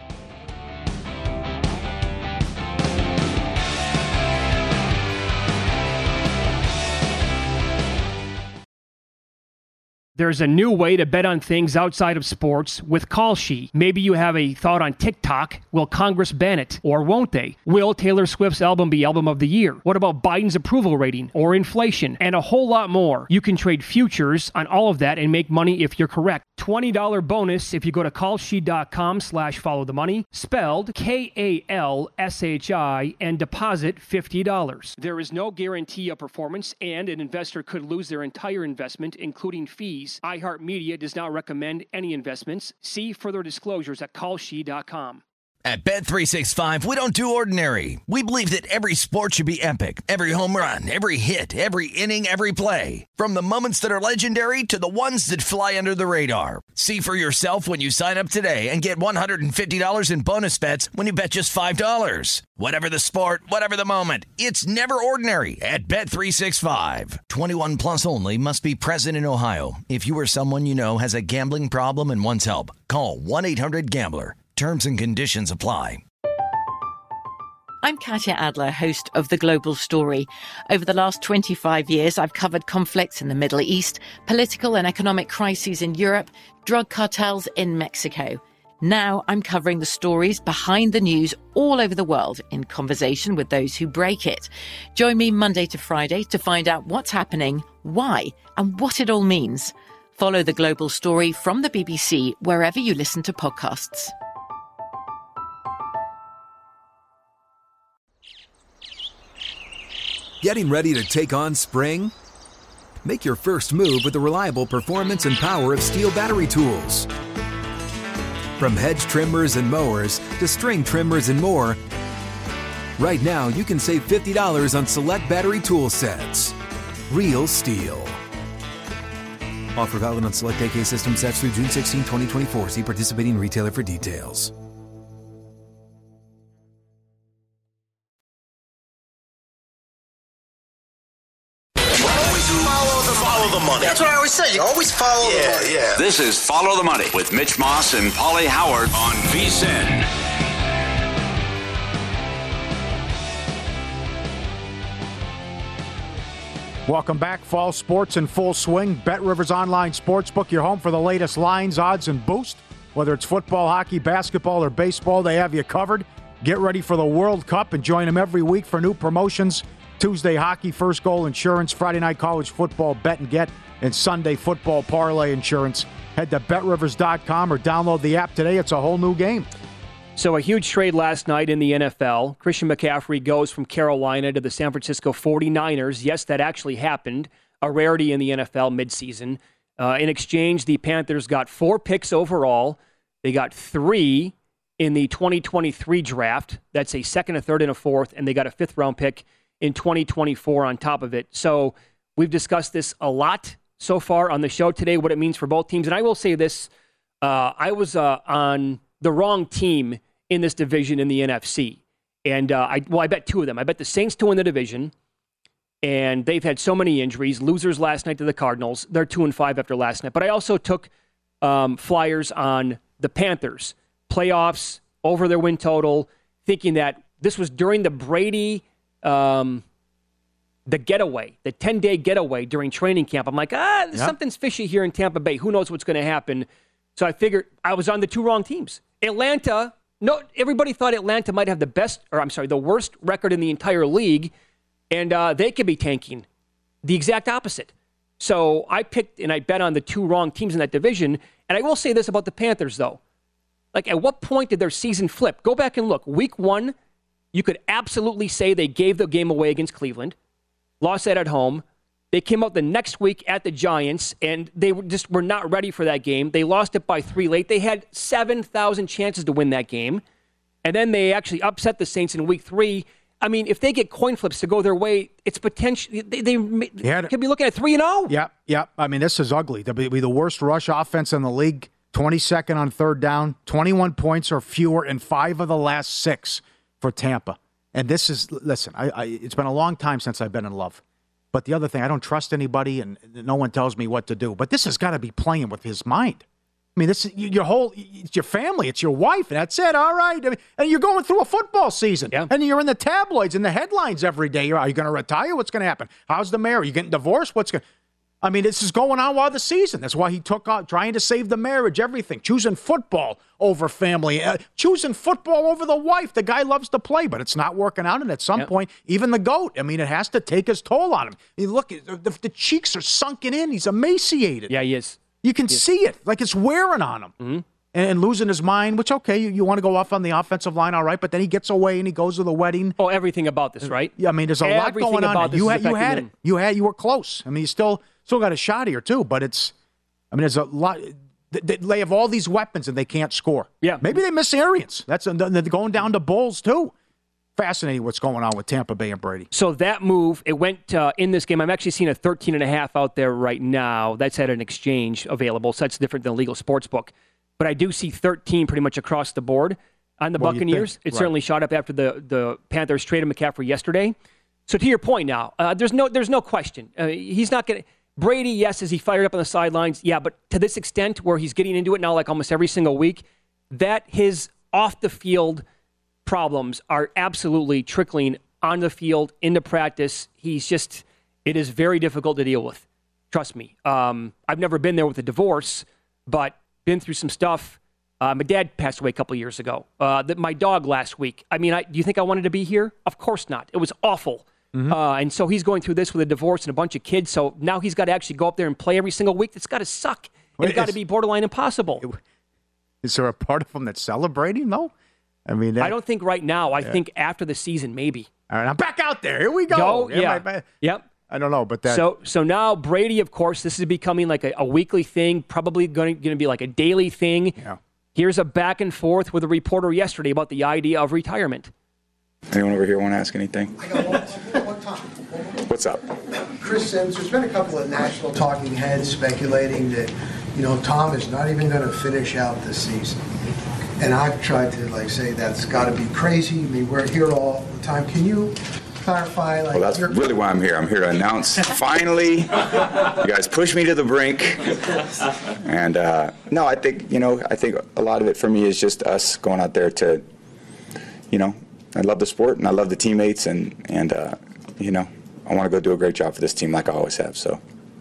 There's a new way to bet on things outside of sports with Kalshi. Maybe you have a thought on TikTok. Will Congress ban it? Or won't they? Will Taylor Swift's album be Album of the Year? What about Biden's approval rating? Or inflation? And a whole lot more. You can trade futures on all of that and make money if you're correct. twenty dollars bonus if you go to kalshi.com slash follow the money, spelled K A L S H I, and deposit fifty dollars. There is no guarantee of performance, and an investor could lose their entire investment, including fees. iHeartMedia does not recommend any investments. See further disclosures at kalshi dot com.
At Bet three sixty-five, we don't do ordinary. We believe that every sport should be epic. Every home run, every hit, every inning, every play. From the moments that are legendary to the ones that fly under the radar. See for yourself when you sign up today and get one hundred fifty dollars in bonus bets when you bet just five dollars. Whatever the sport, whatever the moment, it's never ordinary at Bet three sixty-five. twenty-one plus only. Must be present in Ohio. If you or someone you know has a gambling problem and wants help, call one eight hundred gambler. Terms and conditions apply.
I'm Katya Adler, host of The Global Story. Over the last twenty-five years, I've covered conflicts in the Middle East, political and economic crises in Europe, drug cartels in Mexico. Now I'm covering the stories behind the news all over the world in conversation with those who break it. Join me Monday to Friday to find out what's happening, why, and what it all means. Follow The Global Story from the B B C wherever you listen to podcasts.
Getting ready to take on spring? Make your first move with the reliable performance and power of Steel battery tools. From hedge trimmers and mowers to string trimmers and more, right now you can save fifty dollars on select battery tool sets. Real Steel. Offer valid on select A K system sets through June sixteenth, twenty twenty-four. See participating retailer for details.
Follow the money. That's what I always say. You always follow yeah, the money. Yeah.
This is Follow the Money with Mitch Moss and Paulie Howard on VSiN.
Welcome back. Fall sports in full swing. BetRivers Online Sportsbook, your home for the latest lines, odds, and boost. Whether it's football, hockey, basketball, or baseball, they have you covered. Get ready for the World Cup and join them every week for new promotions. Tuesday hockey, first goal insurance, Friday night college football bet and get, and Sunday football parlay insurance. Head to bet rivers dot com or download the app today. It's a whole new game.
So a huge trade last night in the N F L. Christian McCaffrey goes from Carolina to the San Francisco forty-niners. Yes, that actually happened. A rarity in the N F L midseason. Uh, in exchange, the Panthers got four picks overall. They got three in the twenty twenty-three draft. That's a second, a third, and a fourth. And they got a fifth-round pick in twenty twenty-four on top of it. So we've discussed this a lot so far on the show today, what it means for both teams. And I will say this, uh, I was uh, on the wrong team in this division in the N F C. And uh, I well, I bet two of them. I bet the Saints to win the division, and they've had so many injuries. Losers last night to the Cardinals. They're two and five after last night. But I also took um, flyers on the Panthers. Playoffs, over their win total, thinking that this was during the Brady Um, the getaway, the ten-day getaway during training camp. I'm like, ah, yep. something's fishy here in Tampa Bay. Who knows what's going to happen? So I figured I was on the two wrong teams. Atlanta, no, everybody thought Atlanta might have the best, or I'm sorry, the worst record in the entire league, and uh, they could be tanking. The exact opposite. So I picked and I bet on the two wrong teams in that division. And I will say this about the Panthers, though. Like, at what point did their season flip? Go back and look. Week one, you could absolutely say they gave the game away against Cleveland, lost that at home. They came out the next week at the Giants, and they were just were not ready for that game. They lost it by three late. They had seven thousand chances to win that game, and then they actually upset the Saints in week three. I mean, if they get coin flips to go their way, it's potentially they, they yeah, could be looking at three and zero.
Yeah, yeah. I mean, this is ugly. They'll be the worst rush offense in the league. twenty-second on third down, twenty-one points or fewer in five of the last six for Tampa. And this is, listen, I, I, it's been a long time since I've been in love. But the other thing, I don't trust anybody, and no one tells me what to do. But this has got to be playing with his mind. I mean, this is your whole, it's your family, it's your wife, and that's it, all right. I mean, and you're going through a football season.
Yeah.
And you're in the tabloids and the headlines every day. Are you going to retire? What's going to happen? How's the mayor? Are you getting divorced? What's going to I mean, this is going on while the season. That's why he took out, trying to save the marriage, everything. Choosing football over family. Uh, choosing football over the wife. The guy loves to play, but it's not working out. And at some yep. point, even the GOAT, I mean, it has to take his toll on him. I mean, look, the, the cheeks are sunken in. He's emaciated.
Yeah, he is.
You can yes. see it. Like it's wearing on him.
Mm-hmm.
And, and losing his mind, which, okay, you, you want to go off on the offensive line, all right, but then he gets away and he goes to the wedding.
Oh, everything about this, right?
Yeah, I mean, there's a
everything
lot going on.
About
you,
this
had, you had
in.
it. You had, you were close. I mean, you still still got a shot here, too, but it's, I mean, there's a lot. They, they have all these weapons and they can't score.
Yeah.
Maybe they miss Arians. That's they're going down to Bulls, too. Fascinating what's going on with Tampa Bay and Brady.
So that move, it went uh, in this game. I'm actually seeing a thirteen and a half out there right now. That's at an exchange available, so that's different than a legal sports book. But I do see thirteen pretty much across the board on the well, Buccaneers. It right. certainly shot up after the, the Panthers traded McCaffrey yesterday. So to your point now, uh, there's no there's no question. Uh, he's not going to – Brady, yes, is he fired up on the sidelines? Yeah, but to this extent where he's getting into it now like almost every single week, that his off-the-field problems are absolutely trickling on the field, into practice. He's just – it is very difficult to deal with. Trust me. Um, I've never been there with a divorce, but – been through some stuff. Uh, my dad passed away a couple years ago. Uh, the, my dog last week. I mean, I, do you think I wanted to be here? Of course not. It was awful. Mm-hmm. Uh, and so he's going through this with a divorce and a bunch of kids. So now he's got to actually go up there and play every single week. It's got to suck. Wait, it's got to be borderline impossible.
Is there a part of him that's celebrating, though? I mean, that,
I don't think right now. I
yeah.
think after the season, maybe.
All right, I'm back out there. Here we go.
Go,
yeah.
yeah.
My,
yep.
I don't know, but that.
So so now Brady, of course, this is becoming like a, a weekly thing, probably going to be like a daily thing.
Yeah.
Here's a back and forth with a reporter yesterday about the idea of retirement.
Anyone over here want to ask anything?
I got one, one time.
What's up?
Chris Sims, there's been a couple of national talking heads speculating that, you know, Tom is not even going to finish out this season. And I've tried to, like, say that's got to be crazy. I mean, we're here all the time. Can you clarify? Like,
well, that's really why I'm here. I'm here to announce, finally, you guys pushed me to the brink. And, uh, no, I think, you know, I think a lot of it for me is just us going out there to, you know, I love the sport and I love the teammates and, and uh, you know, I want to go do a great job for this team like I always have, so.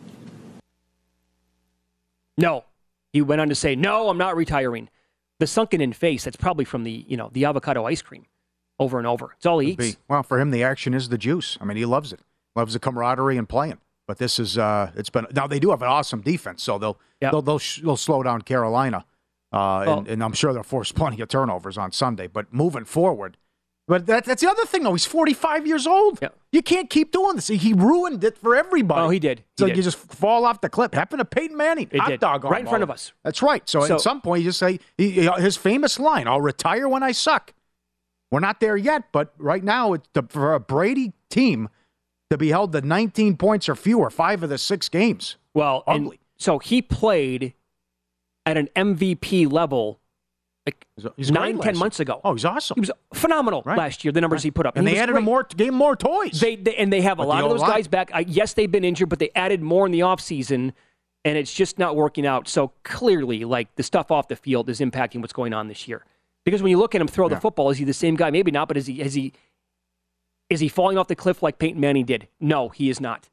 No. He went on to say, no, I'm not retiring. The sunken-in face, that's probably from the, you know, the avocado ice cream. Over and over. It's all he eats.
Be. Well, for him, the action is the juice. I mean, he loves it. Loves the camaraderie and playing. But this is, uh, it's been, now they do have an awesome defense, so they'll yep. they'll, they'll, sh- they'll slow down Carolina. Uh, well, and, and I'm sure they'll force plenty of turnovers on Sunday. But moving forward, but that, that's the other thing, though. He's forty-five years old.
Yep.
You can't keep doing this. He ruined it for everybody.
Oh, he did. He
so
did.
you just fall off the cliff. Happened to Peyton Manning.
It
Hot
did.
dog
right in front of us.
That's right. So,
so
at some point, you just say, he, his famous line, I'll retire when I suck. We're not there yet, but right now, it's the, for a Brady team to be held to nineteen points or fewer, five of the six games.
Well,
ugly.
So he played at an M V P level like
he's
nine, ten months ago.
Oh, he's awesome.
He was phenomenal
right.
last year, the numbers
right.
he put up.
And, and
they
added
great.
him more, gave him more toys.
They, they And they have
but
a lot
the
of those
O-line.
guys back. I, yes, they've been injured, but they added more in the offseason, and it's just not working out. So clearly, like, the stuff off the field is impacting what's going on this year. Because when you look at him throw
yeah.
the football, is he the same guy? Maybe not, but is he is he is he falling off the cliff like Peyton Manning did? No, he is not.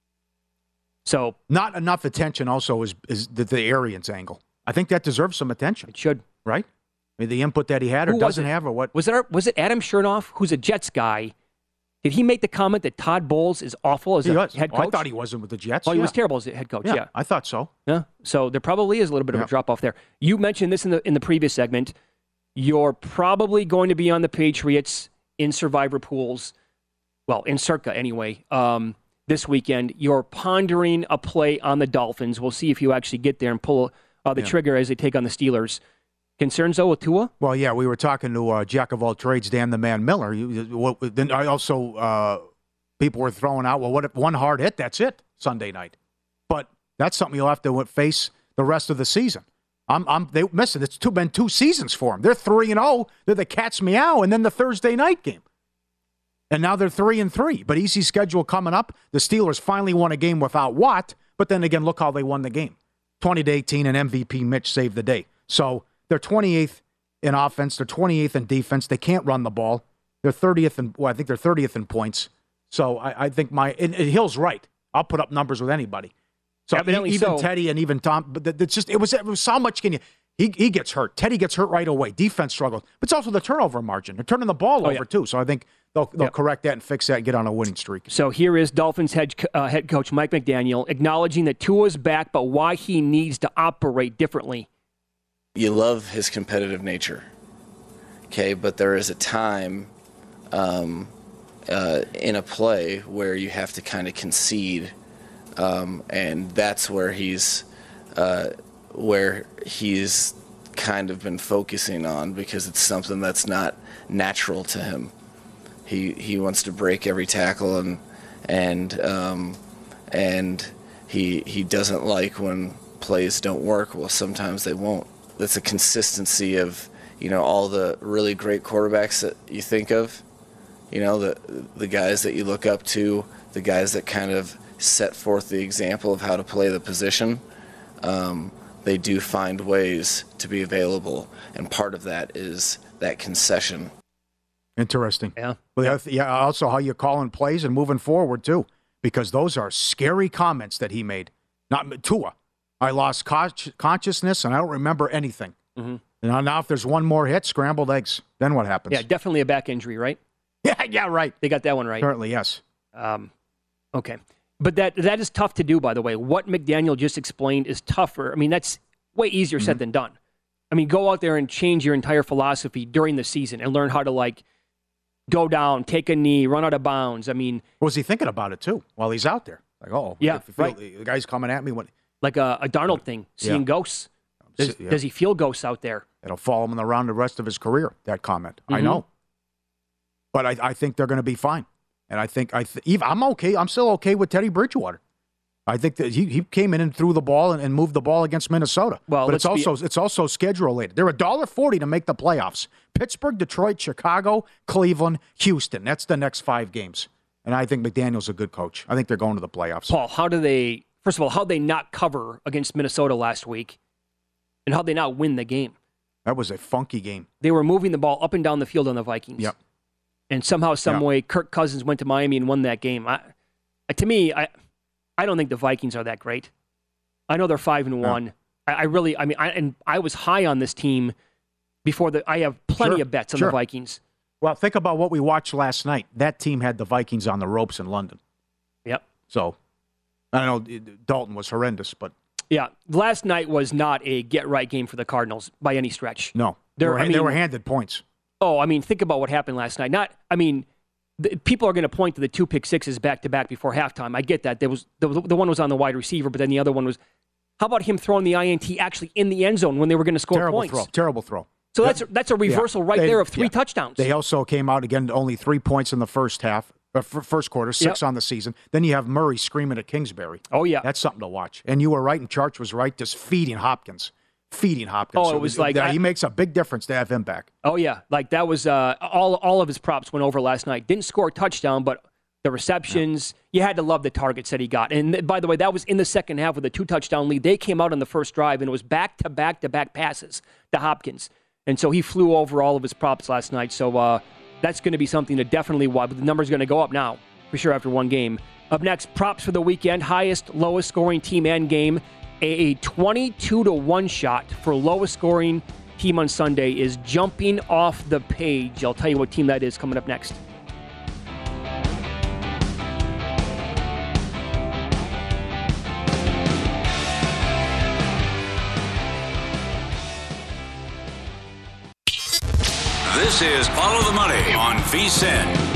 So
not enough attention also is is the, the Arians angle. I think that deserves some attention.
It should.
Right? I mean, the input that he had or
Who
doesn't have or what?
Was it, was it Adam Chernoff, who's a Jets guy? Did he make the comment that Todd Bowles is awful as
he
a
was.
head coach?
Oh, I thought he wasn't with the Jets.
Oh, he
yeah.
was terrible as a head coach,
yeah,
yeah.
I thought so.
Yeah. So there probably is a little bit of
yeah.
a drop-off there. You mentioned this in the in the previous segment. You're probably going to be on the Patriots in survivor pools, well, in Circa anyway, um, this weekend. You're pondering a play on the Dolphins. We'll see if you actually get there and pull uh, the
yeah.
trigger as they take on the Steelers. Concerns, though, with Tua?
Well, yeah, we were talking to uh, Jack of all trades, Dan the Man Miller. You, what, then I also, uh, people were throwing out, well, what if one hard hit, that's it, Sunday night. But that's something you'll have to face the rest of the season. I'm, I'm, they missed it. It's two, been two seasons for them. They're three and zero. They're the Cats meow, and then the Thursday night game, and now they're three and three. But easy schedule coming up. The Steelers finally won a game without Watt, but then again, look how they won the game, twenty to eighteen, and M V P Mitch saved the day. So they're twenty-eighth in offense. They're twenty-eighth in defense. They can't run the ball. They're thirtieth in. Well, I think they're thirtieth in points. So I, I think my and, and Hill's right. I'll put up numbers with anybody. So
Evidently
even
so.
Teddy and even Tom, but it's just it was it was how much can you? He he gets hurt. Teddy gets hurt right away. Defense struggles, but it's also the turnover margin. They're turning the ball
oh,
over
yeah.
too. So I think they'll, they'll
Yep.
correct that and fix that and get on a winning streak.
So here is Dolphins head, uh, head coach Mike McDaniel acknowledging that Tua's back, but why he needs to operate differently.
You love his competitive nature, okay? But there is a time um, uh, in a play where you have to kind of concede, um, and that's where he's uh, where he's kind of been focusing on, because it's something that's not natural to him. He he wants to break every tackle, and and um, and he he doesn't like when plays don't work. Well, sometimes they won't. That's a consistency of, you know, all the really great quarterbacks that you think of, you know, the the guys that you look up to, the guys that kind of set forth the example of how to play the position. Um, they do find ways to be available, and part of that is that concession.
Interesting.
Yeah.
Well, yeah. Also, how you're calling plays and moving forward too, because those are scary comments that he made. Not Tua. I lost con- consciousness and I don't remember anything.
Mm-hmm.
Now, now, if there's one more hit, scrambled eggs. Then what happens?
Yeah, definitely a back injury, right?
Yeah, yeah, right.
They got that one right.
Currently, yes.
Um, okay. But that that is tough to do, by the way. What McDaniel just explained is tougher. I mean, that's way easier said mm-hmm. than done. I mean, go out there and change your entire philosophy during the season and learn how to, like, go down, take a knee, run out of bounds. I mean...
Was he thinking about it, too, while he's out there? Like, oh,
yeah,
if you feel,
right.
The guy's coming at me. When,
like a, a Darnold thing, seeing yeah. ghosts. Does, yeah. does he feel ghosts out there?
It'll follow him around the rest of his career, that comment.
Mm-hmm.
I know. But I, I think they're going to be fine. And I think I th- even, I'm okay. I'm still okay with Teddy Bridgewater. I think that he, he came in and threw the ball and, and moved the ball against Minnesota.
Well,
but it's also
be...
it's also schedule related. They're one dollar forty to make the playoffs. Pittsburgh, Detroit, Chicago, Cleveland, Houston. That's the next five games. And I think McDaniel's a good coach. I think they're going to the playoffs.
Paul, how do they, first of all, how they not cover against Minnesota last week? And how they not win the game?
That was a funky game.
They were moving the ball up and down the field on the Vikings.
Yep.
And somehow, some
yep.
way, Kirk Cousins went to Miami and won that game. I, to me, I I don't think the Vikings are that great. I know they're five and one. No. I, I really, I mean, I, and I was high on this team before the. I have plenty
sure.
of bets on
sure.
the Vikings.
Well, think about what we watched last night. That team had the Vikings on the ropes in London.
Yep.
So, I don't know, Dalton was horrendous, but.
Yeah, last night was not a get-right game for the Cardinals by any stretch.
No. They were, I mean, they were handed points.
Oh, I mean, think about what happened last night. Not, I mean, the, people are going to point to the two pick sixes back-to-back before halftime. I get that. There was the, the one was on the wide receiver, but then the other one was, how about him throwing the I N T actually in the end zone when they were going to score
Terrible
points?
Throw. Terrible throw.
So that's, that's a reversal yeah. right
they,
there of three
yeah.
touchdowns.
They also came out, again, only three points in the first half. First quarter, six
yep.
on the season. Then you have Murray screaming at Kingsbury.
Oh, yeah.
That's something to watch. And you were right, and Charch was right, just feeding Hopkins. Feeding Hopkins.
Oh,
so
it was like...
That,
I,
he makes a big difference to have him back.
Oh, yeah. Like, that was... Uh, all all of his props went over last night. Didn't score a touchdown, but the receptions... Yeah. You had to love the targets that he got. And, by the way, that was in the second half with a two-touchdown lead. They came out on the first drive, and it was back-to-back-to-back passes to Hopkins. And so he flew over all of his props last night. So uh, that's going to be something to definitely watch. But the number's going to go up now. For sure, after one game. Up next, props for the weekend. Highest, lowest scoring team and game. A twenty-two to one shot for lowest scoring team on Sunday is jumping off the page. I'll tell you what team that is coming up next.
This is Follow the Money on V S I N.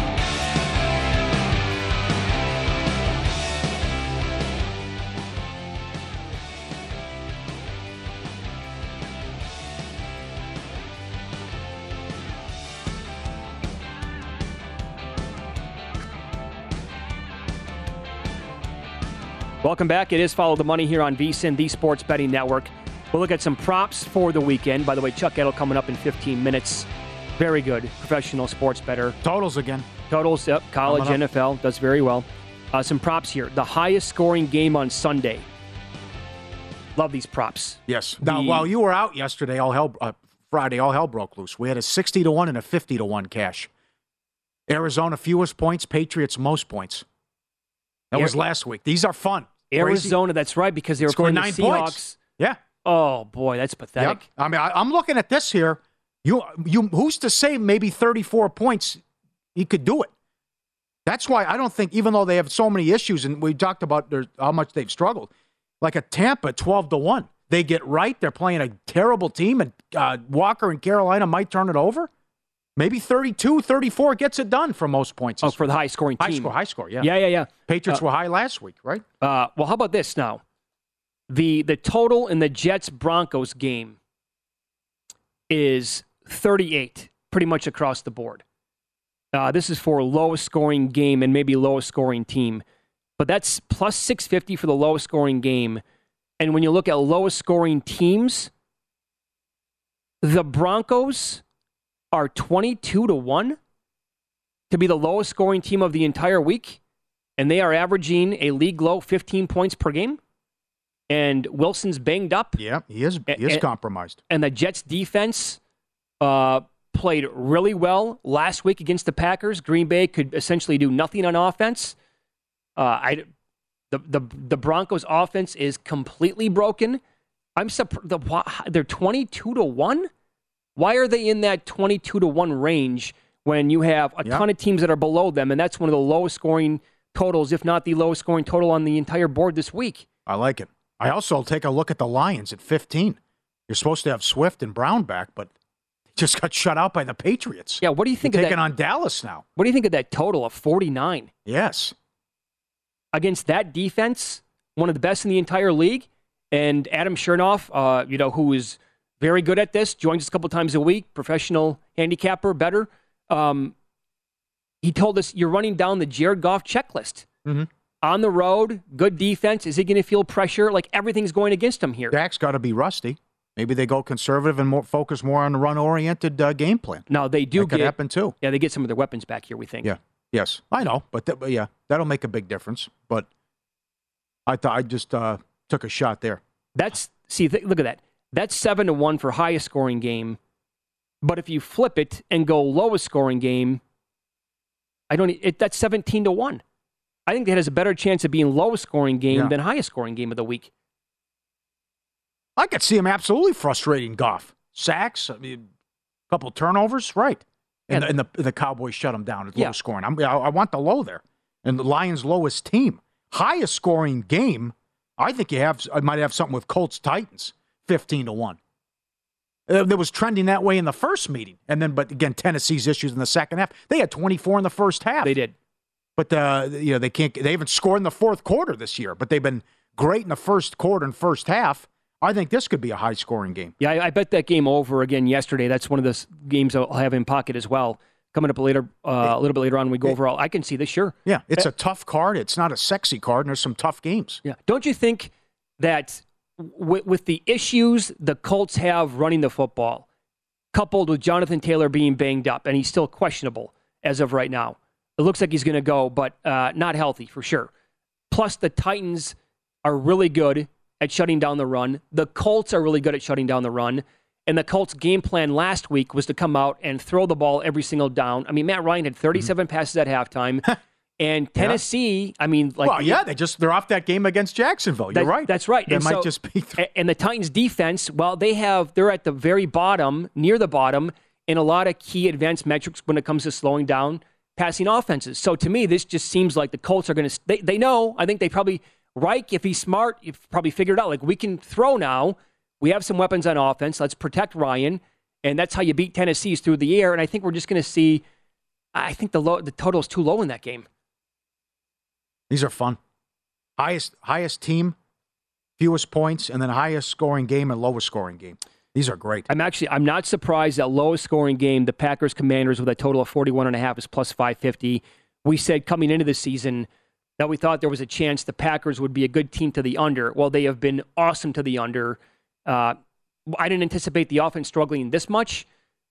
Welcome back. It is Follow the Money here on V S I N, the Sports Betting Network. We'll look at some props for the weekend. By the way, Chuck Edel coming up in fifteen minutes. Very good. Professional sports bettor.
Totals again.
Totals, yep. College, N F L. Does very well. Uh, some props here. The highest scoring game on Sunday. Love these props.
Yes. Now, the, while you were out yesterday, all hell, uh, Friday, all hell broke loose. We had a sixty to one and a fifty to one cash. Arizona fewest points, Patriots most points. That was last week. These are fun.
Arizona, Crazy. That's right, because they were
Scored
playing
nine
the Seahawks.
Points. Yeah.
Oh, boy, that's pathetic.
Yep. I mean, I, I'm looking at this here. You, you, who's to say maybe thirty-four points He could do it. That's why I don't think, even though they have so many issues, and we talked about their, how much they've struggled, like a Tampa twelve to one. They get right. They're playing a terrible team, and uh, Walker and Carolina might turn it over. Maybe thirty-two, thirty-four gets it done for most points.
Oh, for the high-scoring team.
High score, high score, yeah.
Yeah, yeah, yeah.
Patriots
uh,
were high last week, right?
Uh, well, how about this now? The the total in the Jets-Broncos game is thirty-eight, pretty much across the board. Uh, this is for lowest scoring game and maybe lowest scoring team. But that's plus six fifty for the lowest scoring game. And when you look at lowest scoring teams, the Broncos are twenty-two to one to be the lowest scoring team of the entire week. And they are averaging a league low fifteen points per game. And Wilson's banged up.
Yeah, he is, he is
and,
compromised.
And the Jets defense uh, played really well last week against the Packers. Green Bay could essentially do nothing on offense. Uh, I, the, the the Broncos offense is completely broken. I'm surprised. The, they're twenty-two to one? Why are they in that twenty-two to one range when you have a
yep.
ton of teams that are below them? And that's one of the lowest scoring totals, if not the lowest scoring total on the entire board this week.
I like it. I also take a look at the Lions at fifteen. You're supposed to have Swift and Brown back, but just got shut out by the Patriots.
Yeah, what do you think
They're
of
taking
that?
on Dallas now.
What do you think of that total of forty-nine?
Yes.
Against that defense, one of the best in the entire league, and Adam Chernoff, uh, you know, who is very good at this, joins us a couple times a week, professional handicapper, better. Um, he told us you're running down the Jared Goff checklist.
Mm-hmm.
On the road, good defense. Is he going to feel pressure? Like everything's going against him here.
Dak's got to be rusty. Maybe they go conservative and more focus more on the run-oriented uh, game plan.
No, they do
that could
get,
happen too.
Yeah, they get some of their weapons back here, we think.
Yeah. Yes, I know, but, that, but yeah, that'll make a big difference. But I thought I just uh, took a shot there.
That's see, th- look at that. That's seven to one for highest scoring game. But if you flip it and go lowest scoring game, I don't. It, that's seventeen to one. I think that has a better chance of being lowest scoring game
Yeah.
than highest scoring game of the week.
I could see him absolutely frustrating Goff. Sacks, I mean, a couple turnovers, right? And,
Yeah.
the, and the the Cowboys shut him down at
Yeah.
low scoring. I'm, I, I want the low there. And the Lions' lowest team. Highest scoring game, I think you have. I might have something with Colts Titans, fifteen to one. Uh, that was trending that way in the first meeting. And then, but again, Tennessee's issues in the second half. They had twenty-four in the first half.
They did.
But, uh, you know, they can't, they haven't scored in the fourth quarter this year, but they've been great in the first quarter and first half. I think this could be a high-scoring game.
Yeah, I, I bet that game over again yesterday. That's one of the s- games I'll have in pocket as well. Coming up later, uh, a little bit later on, when we go over all. I can see this, sure.
Yeah, it's
Uh,
a tough card. It's not a sexy card, and there's some tough games.
Yeah. Don't you think that w- with the issues the Colts have running the football, coupled with Jonathan Taylor being banged up, and he's still questionable as of right now. It looks like he's going to go, but uh, not healthy for sure. Plus, the Titans are really good at shutting down the run. The Colts are really good at shutting down the run. And the Colts' game plan last week was to come out and throw the ball every single down. I mean, Matt Ryan had thirty-seven mm-hmm. passes at halftime. And Tennessee, yeah. I mean, like,
well, yeah, they just they're off that game against Jacksonville. You're
that,
right.
That's right.
They
and
might
so,
just be. Th-
and the Titans' defense, well, they have they're at the very bottom, near the bottom, in a lot of key advanced metrics when it comes to slowing down passing offenses. So to me, this just seems like the Colts are going to. They, they know. I think they probably Reich, if he's smart, you've probably figured out like we can throw now. We have some weapons on offense. Let's protect Ryan, and that's how you beat Tennessee's through the air. And I think we're just going to see. I think the low, the total is too low in that game.
These are fun. Highest highest team, fewest points, and then highest scoring game and lowest scoring game. These are great.
I'm actually I'm not surprised that lowest scoring game, the Packers Commanders with a total of forty-one and a half is plus five fifty. We said coming into the season that we thought there was a chance the Packers would be a good team to the under. Well, they have been awesome to the under. Uh, I didn't anticipate the offense struggling this much,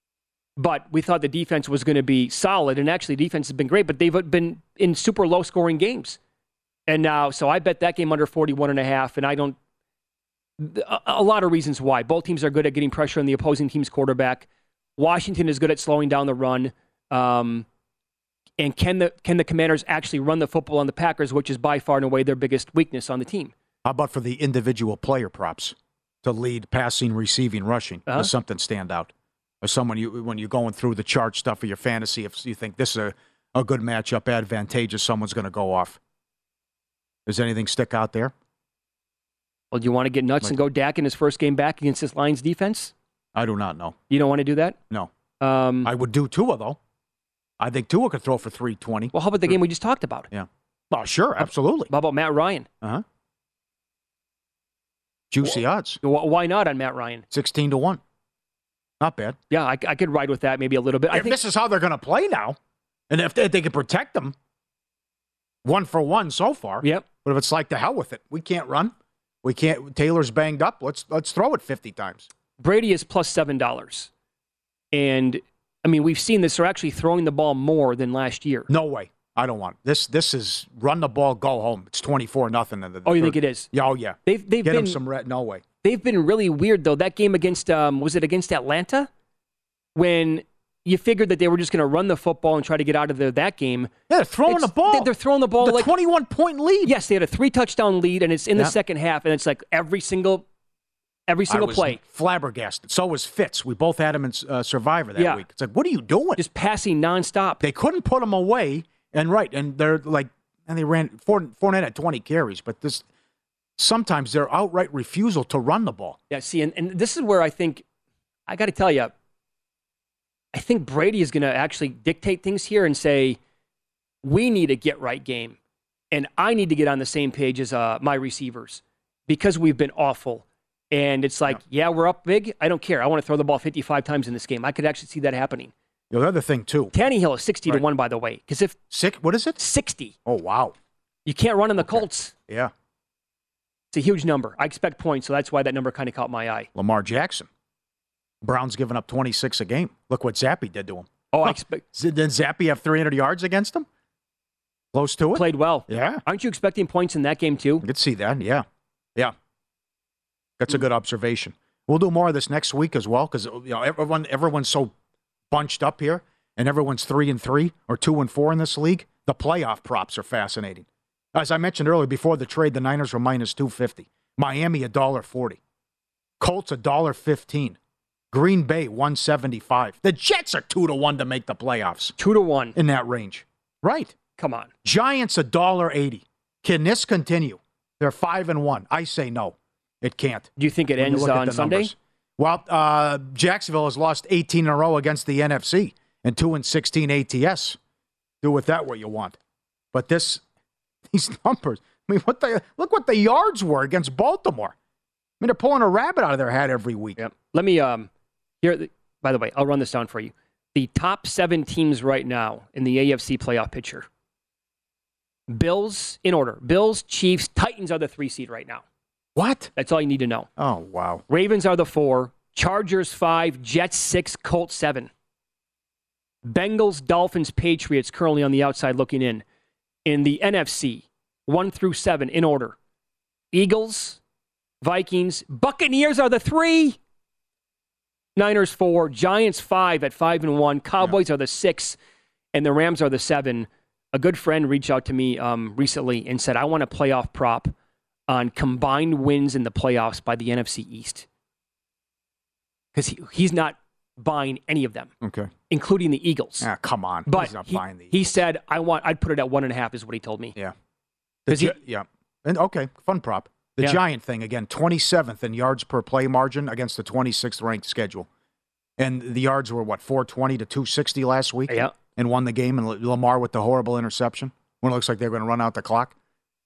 but we thought the defense was going to be solid, and actually defense has been great, but they've been in super low scoring games. And now, so I bet that game under forty-one and a half, and I don't, a, a lot of reasons why. Both teams are good at getting pressure on the opposing team's quarterback. Washington is good at slowing down the run. Um, and can the can the Commanders actually run the football on the Packers, which is by far and away their biggest weakness on the team?
How about for the individual player props to lead passing, receiving, rushing?
Uh-huh.
Does something stand out? Or someone, you when you're going through the chart stuff for your fantasy, if you think this is a a good matchup advantageous. Someone's going to go off. Does anything stick out there?
Well, do you want to get nuts like, and go Dak in his first game back against this Lions defense?
I do not know.
You don't want to do that?
No.
Um,
I would do Tua, though. I think Tua could throw for three twenty.
Well, how about the game we just talked about?
Yeah. Oh, sure, absolutely.
How about Matt Ryan?
Uh-huh. Juicy
well,
odds.
Why not on Matt Ryan?
sixteen to one. Not bad.
Yeah, I, I could ride with that maybe a little bit.
If
I think
this is how they're going to play now, and if they, if they can protect them, one for one so far.
Yep.
But if it's like, the hell with it. We can't run. We can't. Taylor's banged up. Let's let's throw it fifty times.
Brady is plus seven dollars. And, I mean, we've seen this. They're actually throwing the ball more than last year.
No way. I don't want it. This This is run the ball, go home. It's twenty-four nothing.
Oh, you think it is?
Yeah, oh, yeah.
They've, they've
Get
been,
them some red. No way.
They've been really weird, though. That game against, um, was it against Atlanta? When you figured that they were just going to run the football and try to get out of the, that game.
Yeah, they're throwing the ball.
They're throwing the ball
the
like
twenty-one point lead.
Yes, they had a three-touchdown lead, and it's in
yeah.
the second half, and it's like every single every single
I was
play.
Flabbergasted. So was Fitz. We both had him in uh, Survivor that
yeah.
week. It's like, what are you doing?
Just passing nonstop.
They couldn't put him away, and right, and they're like, and they ran, Fournette had twenty carries, but this sometimes their outright refusal to run the ball.
Yeah, see, and, and this is where I think, I got to tell you, I think Brady is going to actually dictate things here and say, we need a get-right game, and I need to get on the same page as uh, my receivers because we've been awful. And it's like, yeah. yeah, we're up big. I don't care. I want to throw the ball fifty-five times in this game. I could actually see that happening.
The other thing, too.
Tannehill is sixty right. to one, by the way. Because if
Six, what is it?
sixty.
Oh, wow.
You can't run in the
okay.
Colts.
Yeah.
It's a huge number. I expect points, so that's why that number kind of caught my eye.
Lamar Jackson. Brown's giving up twenty-six a game. Look what Zappe did to him.
Oh,
huh.
I expect.
Did Zappe have three hundred yards against him? Close to it?
Played well.
Yeah.
Aren't you expecting points in that game, too?
I could see that, yeah. Yeah. That's a good observation. We'll do more of this next week as well because you know everyone everyone's so bunched up here and everyone's three and three or two and four in this league. The playoff props are fascinating. As I mentioned earlier, before the trade, the Niners were minus two fifty. Miami a dollar forty. Colts a dollar fifteen. Green Bay one seventy five. The Jets are two to one to make the playoffs.
Two to one
in that range. Right.
Come on.
Giants a dollar eighty. Can this continue? They're five and one. I say no. It can't.
Do you think it ends on Sunday?
Numbers. Well, uh, Jacksonville has lost eighteen in a row against the N F C and two and sixteen A T S. Do with that what you want. But this, these numbers, I mean, what the look what the yards were against Baltimore. I mean, they're pulling a rabbit out of their hat every week.
Yep. Let me, um, here, by the way, I'll run this down for you. The top seven teams right now in the A F C playoff picture. Bills, in order. Bills, Chiefs, Titans are the three seed right now.
What?
That's all you need to know.
Oh, wow.
Ravens are the four. Chargers five. Jets six. Colts seven. Bengals, Dolphins, Patriots currently on the outside looking in. In the N F C, one through seven in order. Eagles, Vikings, Buccaneers are the three. Niners four. Giants five at five and one. Cowboys yeah. are the six. And the Rams are the seven. A good friend reached out to me um, recently and said, I want a playoff prop on combined wins in the playoffs by the N F C East. Because he, he's not buying any of them.
Okay.
Including the Eagles.
Ah, come on.
But
he's not
he,
buying the
he said, I want, I'd put it at one and a half is what he told me.
Yeah. The
he,
Gi- yeah. And okay, fun prop. The
yeah.
Giant thing, again, twenty-seventh in yards per play margin against the twenty-sixth ranked schedule. And the yards were, what, four twenty to two sixty last week?
Yeah.
And won the game, and Lamar with the horrible interception when it looks like they're going to run out the clock.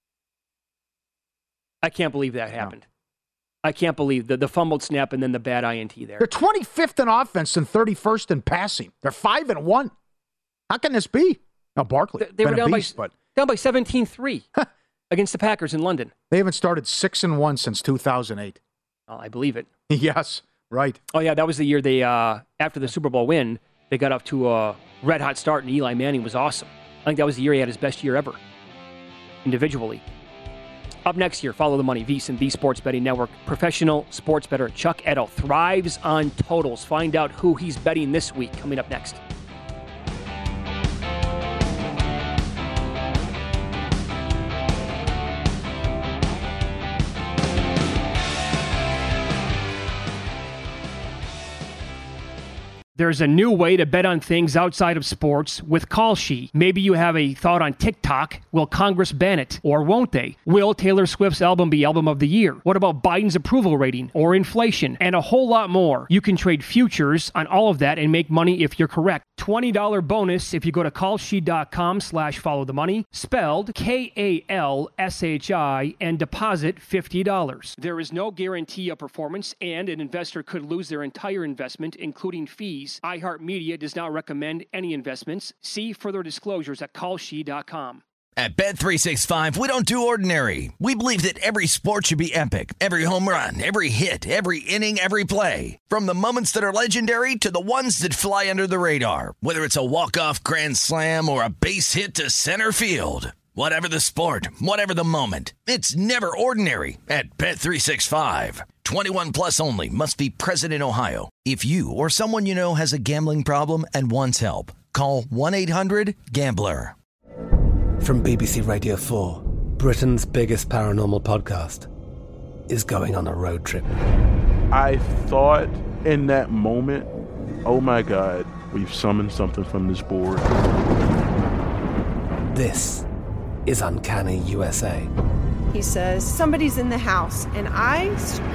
I can't believe that happened. No. I can't believe the, the fumbled snap and then the bad I N T there.
They're twenty-fifth in offense and thirty-first in passing. They're five and one. How can this be? Now, Barkley,
they, they were down,
beast,
by,
but...
down by seventeen three against the Packers in London.
They haven't started six and one since two thousand eight.
Oh, I believe it.
Yes, right.
Oh, yeah, that was the year they, uh, after the Super Bowl win, they got up to a red-hot start, and Eli Manning was awesome. I think that was the year he had his best year ever, individually. Up next year, follow the money. VSiN, the Sports Betting Network. Professional sports bettor Chuck Edel thrives on totals. Find out who he's betting this week. Coming up next. There's a new way to bet on things outside of sports with Kalshi. Maybe you have a thought on TikTok. Will Congress ban it? Or won't they? Will Taylor Swift's album be Album of the Year? What about Biden's approval rating or inflation? And a whole lot more. You can trade futures on all of that and make money if you're correct. twenty dollars bonus if you go to kalshi.com slash follow the money, spelled K A L S H I, and deposit fifty dollars. There is no guarantee of performance, and an investor could lose their entire investment, including fees. iHeartMedia does not recommend any investments. See further disclosures at kalshi dot com.
At Bet three sixty-five, we don't do ordinary. We believe that every sport should be epic. Every home run, every hit, every inning, every play. From the moments that are legendary to the ones that fly under the radar. Whether it's a walk-off grand slam or a base hit to center field. Whatever the sport, whatever the moment. It's never ordinary at Bet three sixty-five. twenty-one plus only. Must be present in Ohio. If you or someone you know has a gambling problem and wants help, call one eight hundred gambler.
From B B C Radio four, Britain's biggest paranormal podcast is going on a road trip.
I thought in that moment, oh my God, we've summoned something from this board.
This is Uncanny U S A.
He says, somebody's in the house, and I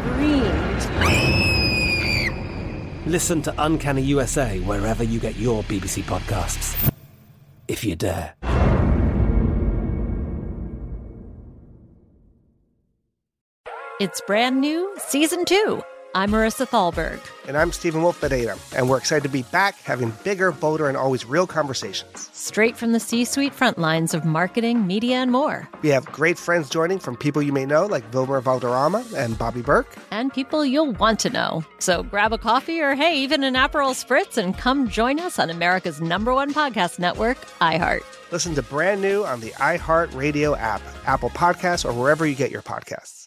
screamed.
Listen to Uncanny U S A wherever you get your B B C podcasts, if you dare.
It's brand new, season two. I'm Marissa Thalberg.
And I'm Stephen Wolf Bedeta, and we're excited to be back having bigger, bolder, and always real conversations.
Straight from the C-suite front lines of marketing, media, and more.
We have great friends joining from people you may know, like Wilmer Valderrama and Bobby Burke.
And people you'll want to know. So grab a coffee or, hey, even an Aperol Spritz and come join us on America's number one podcast network, iHeart.
Listen to brand new on the iHeart Radio app, Apple Podcasts, or wherever you get your podcasts.